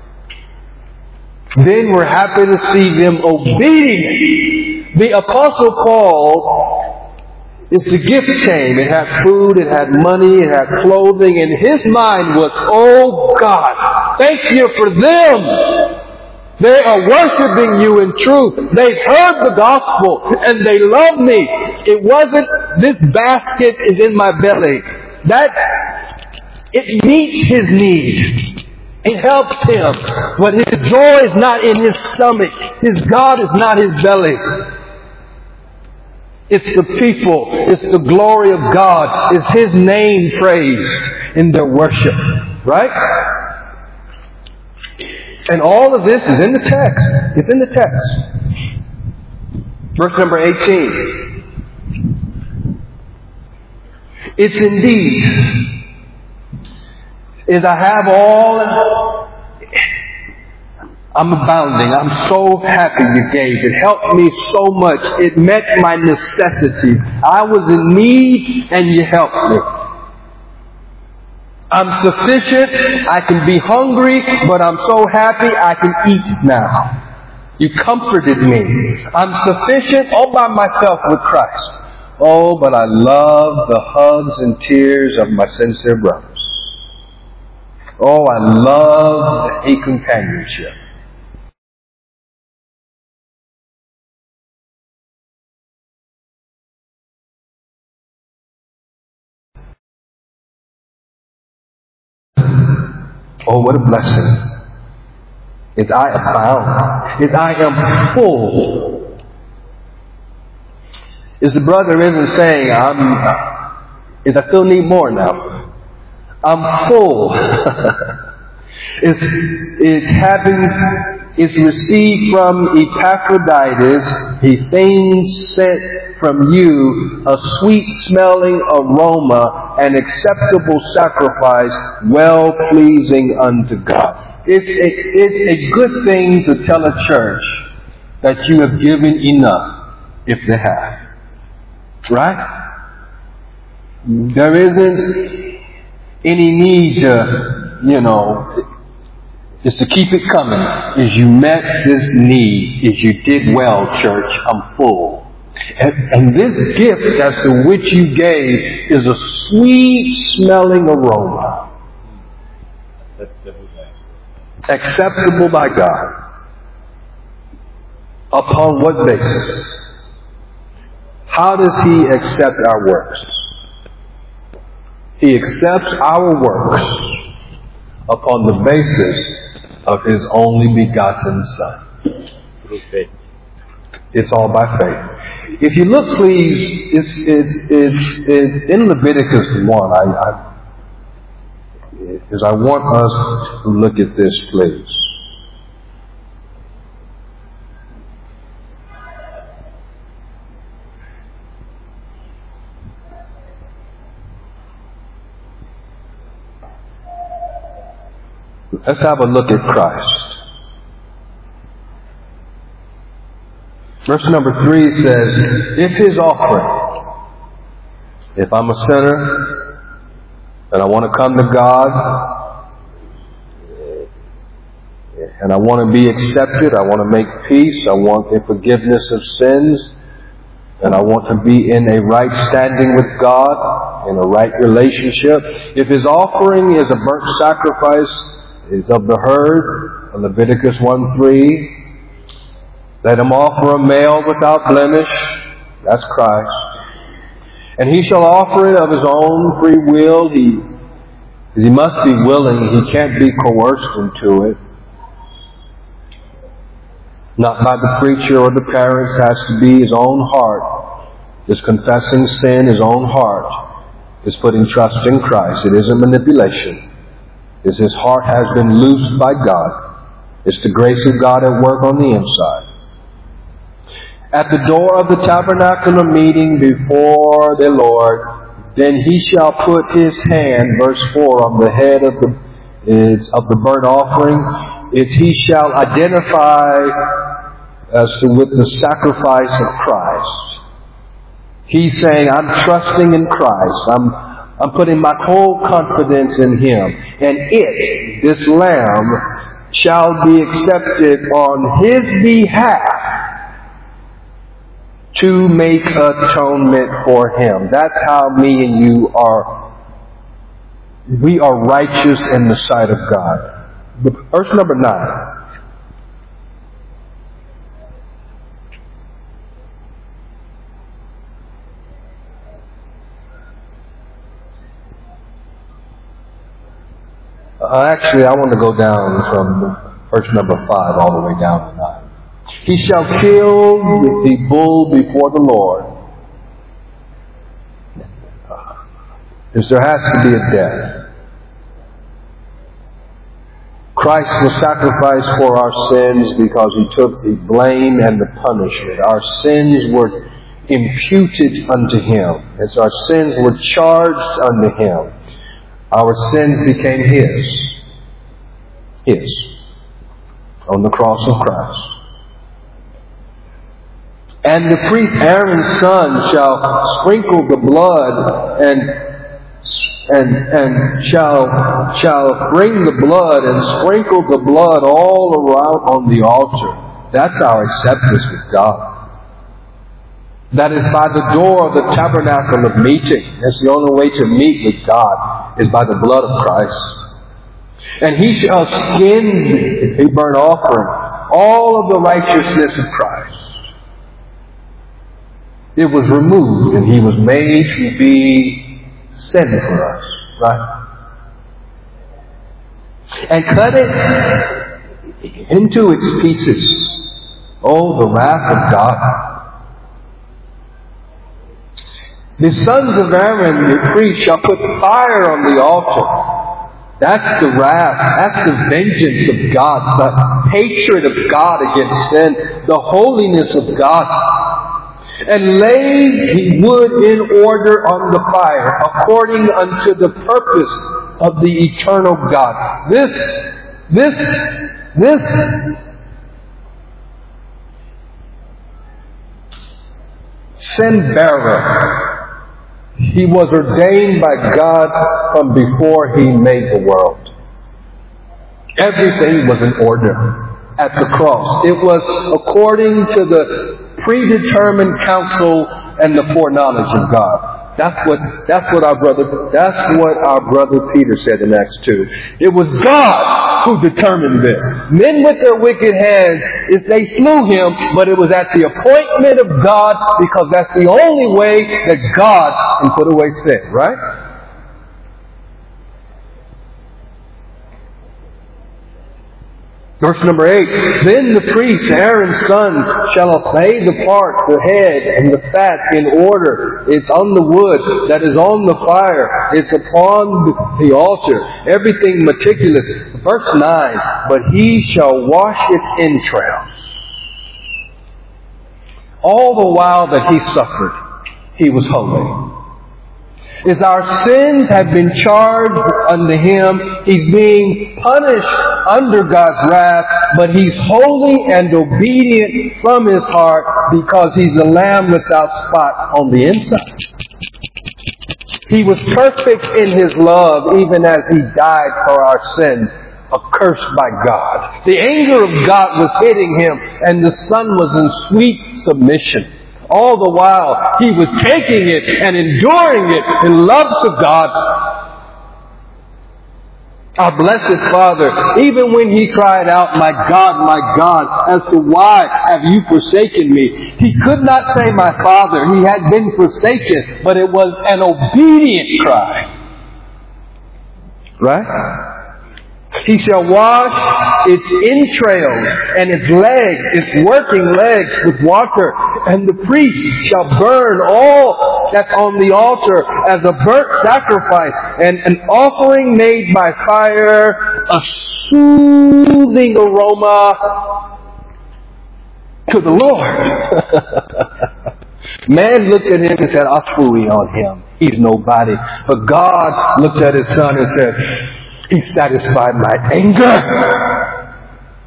Then we're happy to see them obedient. The Apostle Paul, as the gift came, it had food, it had money, it had clothing, and his mind was, oh God, thank you for them. They are worshiping you in truth. They've heard the gospel and they love me. It wasn't, this basket is in my belly. That, it meets his need. It helps him. But his joy is not in his stomach. His God is not his belly. It's the people. It's the glory of God. It's his name praised in their worship. Right? And all of this is in the text. It's in the text. Verse number eighteen. It's indeed, is I have all, I'm abounding. I'm so happy you gave. It helped me so much. It met my necessities. I was in need and you helped me. I'm sufficient. I can be hungry, but I'm so happy I can eat now. You comforted me. I'm sufficient all by myself with Christ. Oh, but I love the hugs and tears of my sincere brothers. Oh, I love the companionship. Oh, what a blessing. Is I abound. Is I am full. Is the brother isn't saying, I'm, is I still need more now. I'm full. it's, it's having, it's received from Epaphroditus. He things sent from you a sweet smelling aroma, an acceptable sacrifice, well pleasing unto God. It's a, it's a good thing to tell a church that you have given enough, if they have. Right? There isn't any need to, you know, just to keep it coming. As you met this need, as you did well, church, I'm full. And, and this gift as to which you gave is a sweet smelling aroma. Acceptable by God. Upon what basis? How does He accept our works? He accepts our works upon the basis of His only begotten Son. It's all by faith. If you look, please, it's, it's, it's, it's in Leviticus one. I, I, because I want us to look at this, please. Let's have a look at Christ. Verse number three says, if his offering, if I'm a sinner and I want to come to God and I want to be accepted, I want to make peace, I want the forgiveness of sins, and I want to be in a right standing with God, in a right relationship. If his offering is a burnt sacrifice, is of the herd, Leviticus one three. Let him offer a male without blemish. That's Christ. And he shall offer it of his own free will. He, he must be willing. He can't be coerced into it. Not by the preacher or the parents. It has to be his own heart. His confessing sin, his own heart, is putting trust in Christ. It isn't manipulation. Is his heart has been loosed by God. It's the grace of God at work on the inside. At the door of the tabernacle of meeting before the Lord, then he shall put his hand, verse four, on the head of the is of the burnt offering. It's he shall identify as to with the sacrifice of Christ. He's saying, I'm trusting in Christ. I'm I'm putting my whole confidence in him. And it, this lamb, shall be accepted on his behalf to make atonement for him. That's how me and you are. We are righteous in the sight of God. Verse number nine. Uh, actually, I want to go down from verse number five all the way down to nine. He shall kill the bull before the Lord. Because there has to be a death. Christ was sacrificed for our sins because he took the blame and the punishment. Our sins were imputed unto him. As our sins were charged unto him, our sins became his. His. On the cross of Christ. And the priest Aaron's son shall sprinkle the blood and and and shall shall bring the blood and sprinkle the blood all around on the altar. That's our acceptance with God. That is by the door of the tabernacle of meeting. That's the only way to meet with God, is by the blood of Christ. And he shall skin, a burnt offering, all of the righteousness of Christ. It was removed and he was made to be sin for us. Right? And cut it into its pieces. Oh, the wrath of God. The sons of Aaron, the priest, shall put fire on the altar. That's the wrath. That's the vengeance of God. The hatred of God against sin. The holiness of God. And lay the wood in order on the fire, according unto the purpose of the eternal God. This, this, this sin bearer, he was ordained by God from before he made the world. Everything was in order at the cross. It was according to the predetermined counsel and the foreknowledge of God. That's what, that's what our brother, that's what our brother Peter said in Acts two. It was God who determined this. Men with their wicked hands, is they slew him, but it was at the appointment of God, because that's the only way that God can put away sin, right? Verse number eight, then the priest, Aaron's son, shall lay the part, the head, and the fat in order. It's on the wood that is on the fire. It's upon the altar. Everything meticulous. Verse nine, but he shall wash its entrails. All the while that he suffered, he was holy. As our sins have been charged unto him, he's being punished under God's wrath, but he's holy and obedient from his heart because he's a lamb without spot on the inside. He was perfect in his love even as he died for our sins, accursed by God. The anger of God was hitting him, and the Son was in sweet submission. All the while, he was taking it and enduring it in love to God. Our blessed Father, even when he cried out, my God, my God, as to why have you forsaken me? He could not say, my Father. He had been forsaken, but it was an obedient cry. Right? He shall wash its entrails and its legs, its working legs with water. And the priest shall burn all that's on the altar as a burnt sacrifice and an offering made by fire, a soothing aroma to the Lord. Man looked at him and said, I'll fooey on him. He's nobody. But God looked at his son and said, he satisfied my anger.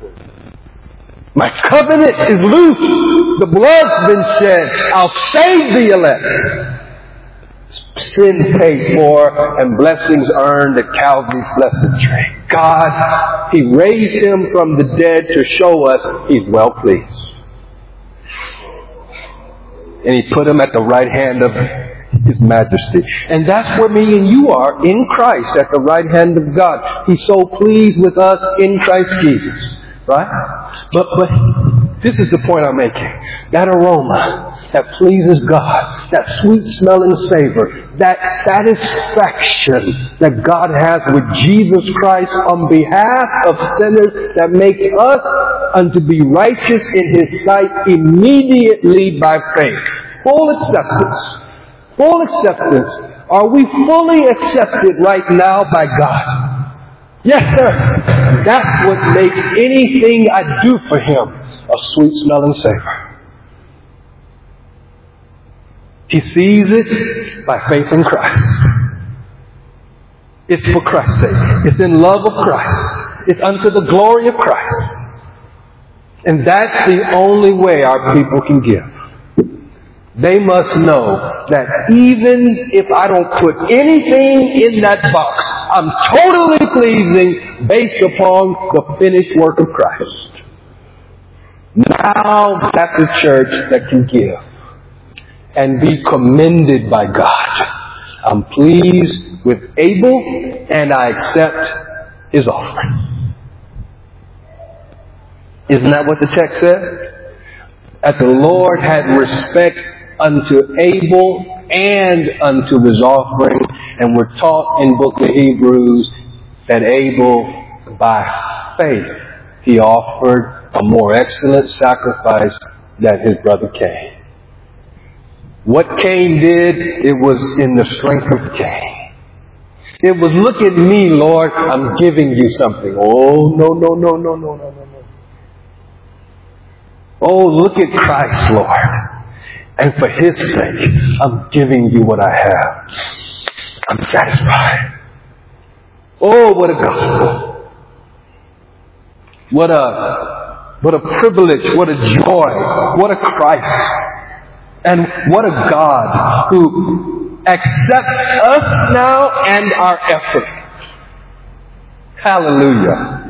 My covenant is loose. The blood's been shed. I'll save the elect. Sins paid for and blessings earned at Calvary's blessed tree. God, he raised him from the dead to show us he's well pleased. And he put him at the right hand of His majesty. And that's where me and you are in Christ at the right hand of God. He's so pleased with us in Christ Jesus. Right? But, but this is the point I'm making. That aroma that pleases God, that sweet smelling savor, that satisfaction that God has with Jesus Christ on behalf of sinners that makes us unto be righteous in His sight immediately by faith. Full acceptance. Full acceptance. Are we fully accepted right now by God? Yes, sir. That's what makes anything I do for Him a sweet smelling savor. He sees it by faith in Christ. It's for Christ's sake. It's in love of Christ. It's unto the glory of Christ. And that's the only way our people can give. They must know that even if I don't put anything in that box, I'm totally pleasing based upon the finished work of Christ. Now that's a church that can give and be commended by God. I'm pleased with Abel and I accept his offering. Isn't that what the text said? That the Lord had respect unto Abel and unto his offering. And we're taught in book of Hebrews that Abel, by faith, he offered a more excellent sacrifice than his brother Cain. What Cain did, it was in the strength of Cain. It was, look at me, Lord, I'm giving you something. Oh, no, no, no, no, no, no, no, no. Oh, look at Christ, Lord. And for His sake, I'm giving you what I have. I'm satisfied. Oh, what a gospel. What a, what a privilege. What a joy. What a Christ. And what a God who accepts us now and our effort. Hallelujah.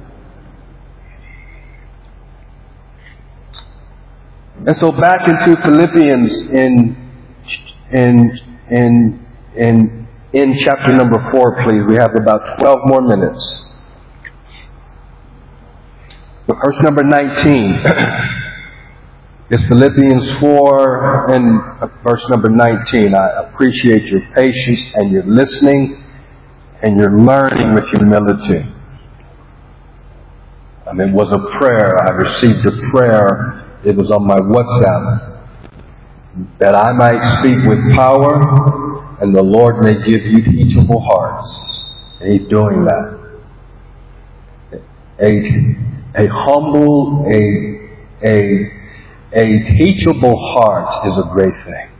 And so back into Philippians in in in in in chapter number four, please. We have about twelve more minutes. Verse number nineteen is Philippians four and verse number nineteen. I appreciate your patience and your listening and your learning with humility. I mean, it was a prayer. I received a prayer. It was on my WhatsApp. That I might speak with power, and the Lord may give you teachable hearts. And He's doing that. A, a humble, a, a, a teachable heart is a great thing.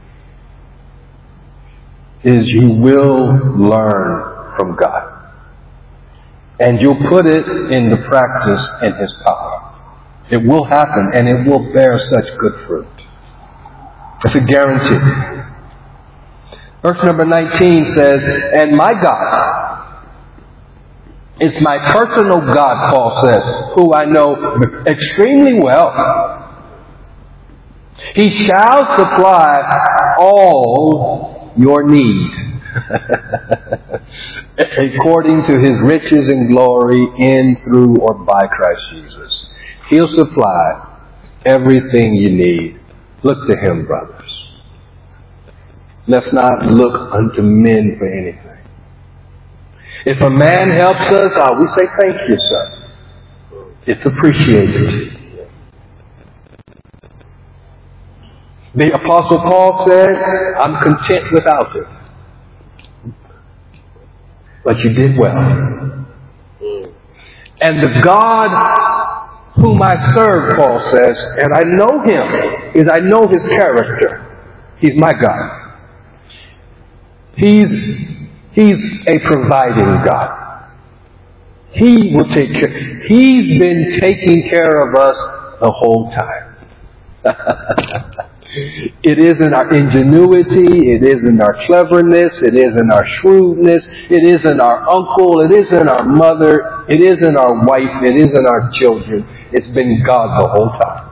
Is you will learn from God. And you'll put it into practice in His power. It will happen, and it will bear such good fruit. It's a guarantee. Verse number nineteen says, and my God, it's my personal God, Paul says, who I know extremely well. He shall supply all your need according to His riches and glory in, through, or by Christ Jesus. He'll supply everything you need. Look to Him, brothers. Let's not look unto men for anything. If a man helps us, oh, we say thank you, sir. It's appreciated. The Apostle Paul said, I'm content without it. But you did well. And the God whom I serve, Paul says, and I know Him, is I know His character. He's my God. He's, he's a providing God. He will take care. He's been taking care of us the whole time. It isn't our ingenuity, it isn't our cleverness, it isn't our shrewdness, it isn't our uncle, it isn't our mother, it isn't our wife, it isn't our children. It's been God the whole time.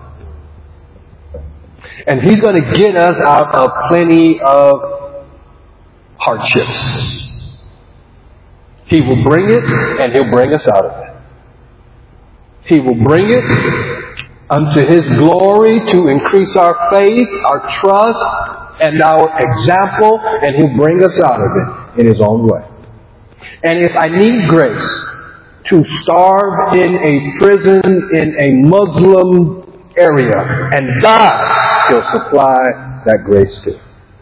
And He's going to get us out of plenty of hardships. He will bring it, and He'll bring us out of it. He will bring it unto His glory to increase our faith, our trust, and our example, and He'll bring us out of it in His own way. And if I need grace to starve in a prison in a Muslim area and die, He'll supply that grace too.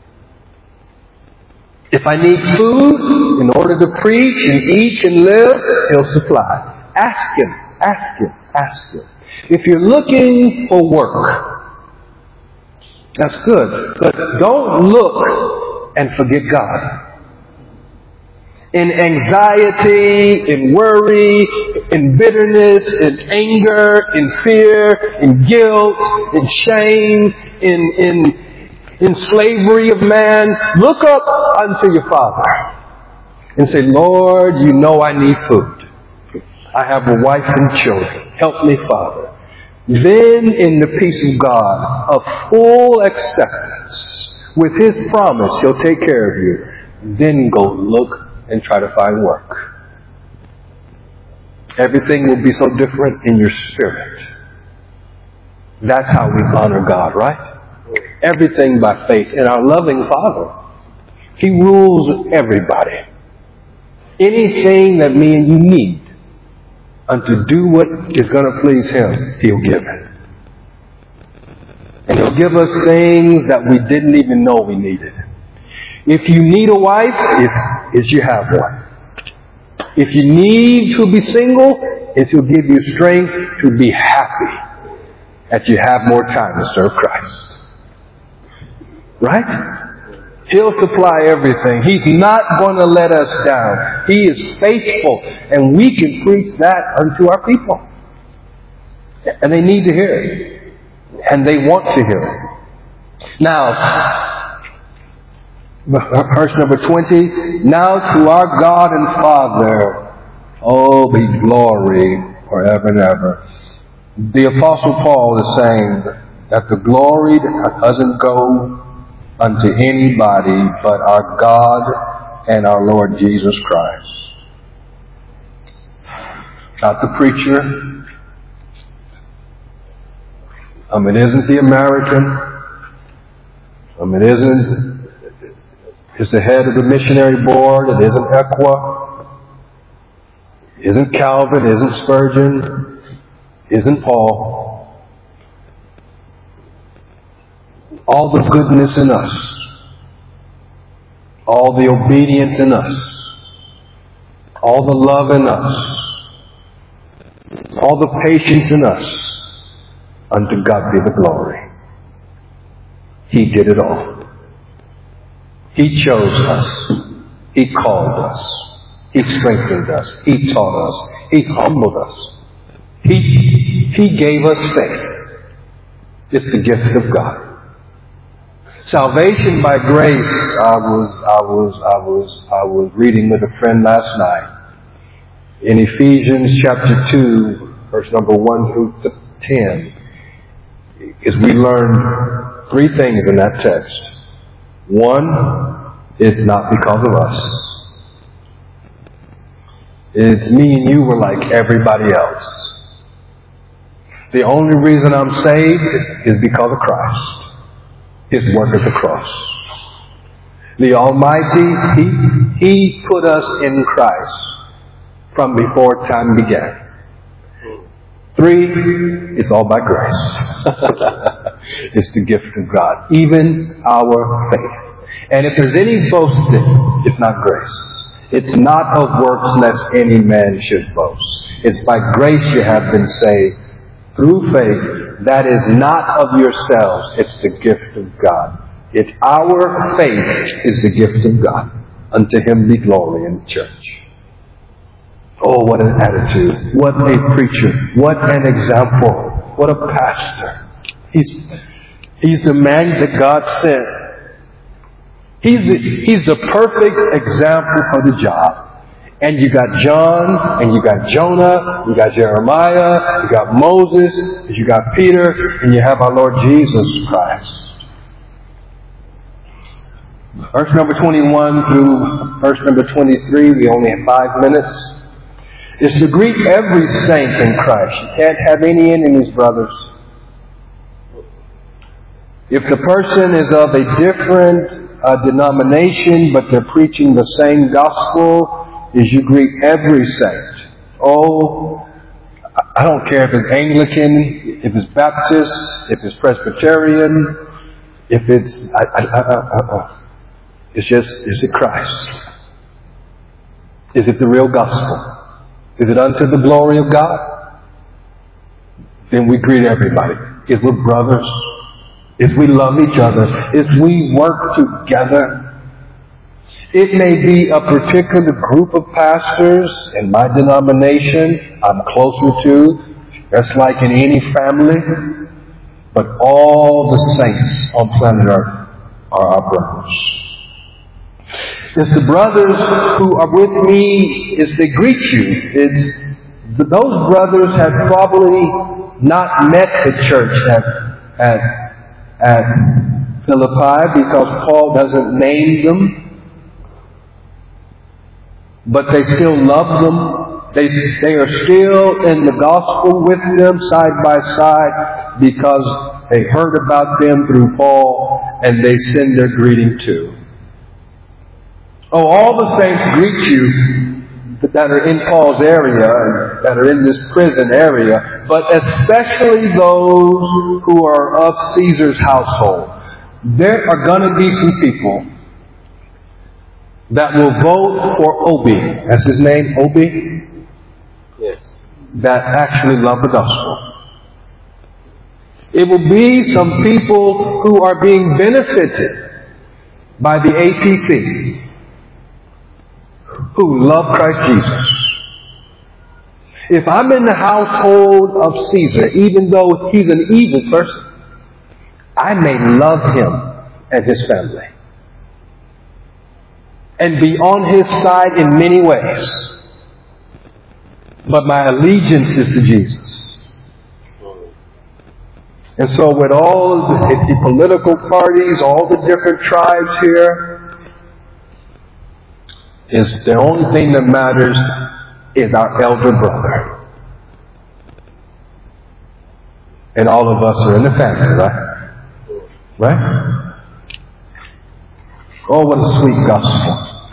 If I need food in order to preach and eat and live, He'll supply. Ask Him, ask Him, ask Him. If you're looking for work, that's good. But don't look and forget God. In anxiety, in worry, in bitterness, in anger, in fear, in guilt, in shame, in, in, in slavery of man, look up unto your Father and say, Lord, you know I need food. I have a wife and children. Help me, Father. Then, in the peace of God, of full acceptance, with His promise, He'll take care of you. Then go look and try to find work. Everything will be so different in your spirit. That's how we honor God, right? Everything by faith in our loving Father. He rules everybody. Anything that me and you need, and to do what is going to please Him, He'll give it. And He'll give us things that we didn't even know we needed. If you need a wife, it's, it's you have one. If you need to be single, it's He'll give you strength to be happy that you have more time to serve Christ. Right? He'll supply everything. He's not going to let us down. He is faithful. And we can preach that unto our people. And they need to hear it. And they want to hear it. Now, verse number twenty. Now to our God and Father, oh, be glory forever and ever. The Apostle Paul is saying that the glory doesn't go unto anybody but our God and our Lord Jesus Christ. Not the preacher. Um, it isn't the American. Um, it isn't is the head of the missionary board. It isn't Equa. It isn't Calvin. It isn't Spurgeon. isn't Paul. All the goodness in us, all the obedience in us, all the love in us, all the patience in us, unto God be the glory. He did it all. He chose us. He called us. He strengthened us. He taught us. He humbled us. He, he gave us faith. It's the gift of God. Salvation by grace. I was, I was, I was, I was reading with a friend last night in Ephesians chapter two, verse number one through ten. Is we learned three things in that text. One, it's not because of us. It's me and you were like everybody else. The only reason I'm saved is because of Christ. His work at the cross. The Almighty, He, He put us in Christ from before time began. Three, it's all by grace. It's the gift of God. Even our faith. And if there's any boasting, it's not grace. It's not of works lest any man should boast. It's by grace you have been saved through faith. That is not of yourselves. It's the gift of God. It's our faith is the gift of God. Unto Him be glory in the church. Oh, what an attitude. What a preacher. What an example. What a pastor. He's, he's the man that God sent. He's the, he's the perfect example for the job. And you got John, and you got Jonah, you got Jeremiah, you got Moses, you got Peter, and you have our Lord Jesus Christ. Verse number twenty-one through verse number twenty-three, we only have five minutes. Is to greet every saint in Christ. You can't have any enemies, brothers. If the person is of a different uh, denomination, but they're preaching the same gospel, is you greet every saint. Oh, I don't care if it's Anglican, if it's Baptist, if it's Presbyterian, if it's, I, I, I, I, I, it's just, is it Christ? Is it the real gospel? Is it unto the glory of God? Then we greet everybody. Is we brothers? Is we love each other? Is we work together? It may be a particular group of pastors in my denomination I'm closer to, just like in any family, but all the saints on planet Earth are our brothers. It's the brothers who are with me as they greet you. It's those brothers have probably not met the church at, at, at Philippi because Paul doesn't name them. But they still love them. They, they are still in the gospel with them side by side because they heard about them through Paul and they send their greeting too. Oh, all the saints greet you that are in Paul's area, that are in this prison area, but especially those who are of Caesar's household. There are going to be some people that will vote for Obi. That's his name, Obi? Yes. That actually love the gospel. It will be some people who are being benefited by the A P C, who love Christ Jesus. If I'm in the household of Caesar, even though he's an evil person, I may love him and his family and be on his side in many ways. But my allegiance is to Jesus. And so with all the, the political parties, all the different tribes here, is the only thing that matters is our elder brother. And all of us are in the family, right? Right? Oh, what a sweet gospel.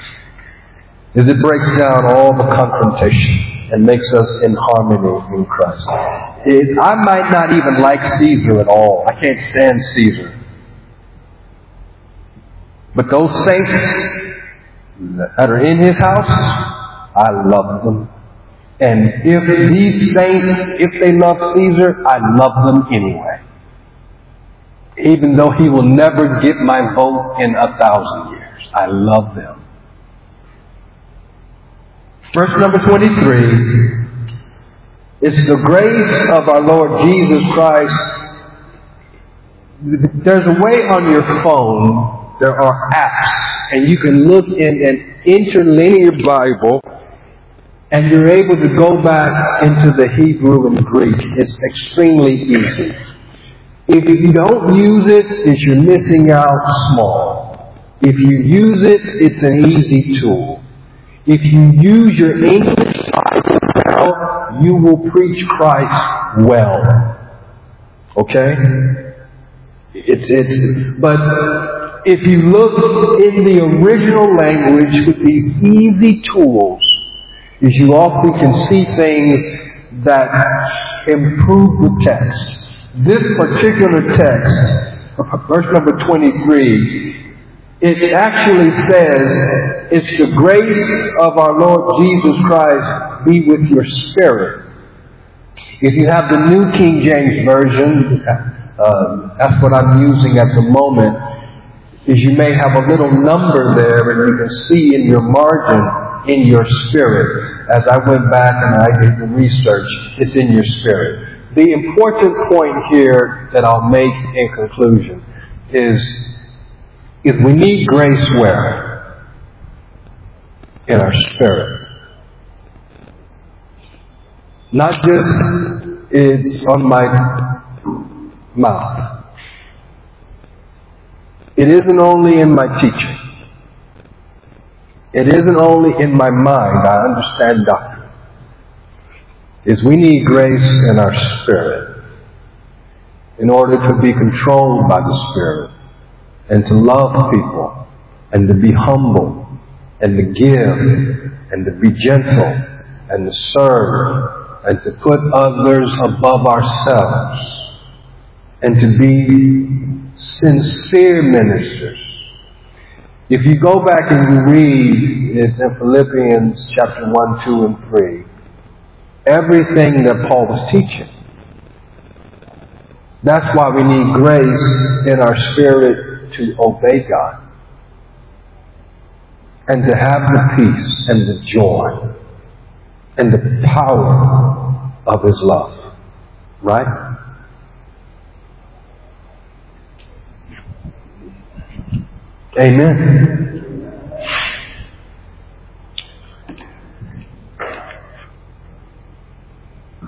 As it breaks down all the confrontation and makes us in harmony in Christ. is I might not even like Caesar at all. I can't stand Caesar. But those saints that are in his house, I love them. And if these saints, if they love Caesar, I love them anyway. Even though he will never get my vote in a thousand years. I love them. Verse number twenty-three. It's the grace of our Lord Jesus Christ. There's a way on your phone, there are apps, and you can look in an interlinear Bible, and you're able to go back into the Hebrew and Greek. It's extremely easy. If you don't use it, it's you're missing out small. If you use it, it's an easy tool. If you use your English Bible well, you will preach Christ well. Okay? It's, it's, but if you look in the original language with these easy tools, is you often can see things that improve the text. This particular text, verse number twenty-three, it actually says, it's the grace of our Lord Jesus Christ be with your spirit. If you have the New King James Version, uh, that's what I'm using at the moment, is you may have a little number there and you can see in your margin, in your spirit. As I went back and I did the research, it's in your spirit. The important point here that I'll make in conclusion is, if we need grace where? In our spirit. Not just it's on my mouth. It isn't only in my teaching. It isn't only in my mind. I understand doctrine. Is we need grace in our spirit in order to be controlled by the Spirit and to love people and to be humble and to give and to be gentle and to serve and to put others above ourselves and to be sincere ministers. If you go back and you read, it's in Philippians chapter one, two, and three, everything that Paul was teaching. That's why we need grace in our spirit to obey God and to have the peace and the joy and the power of His love. Right? Amen.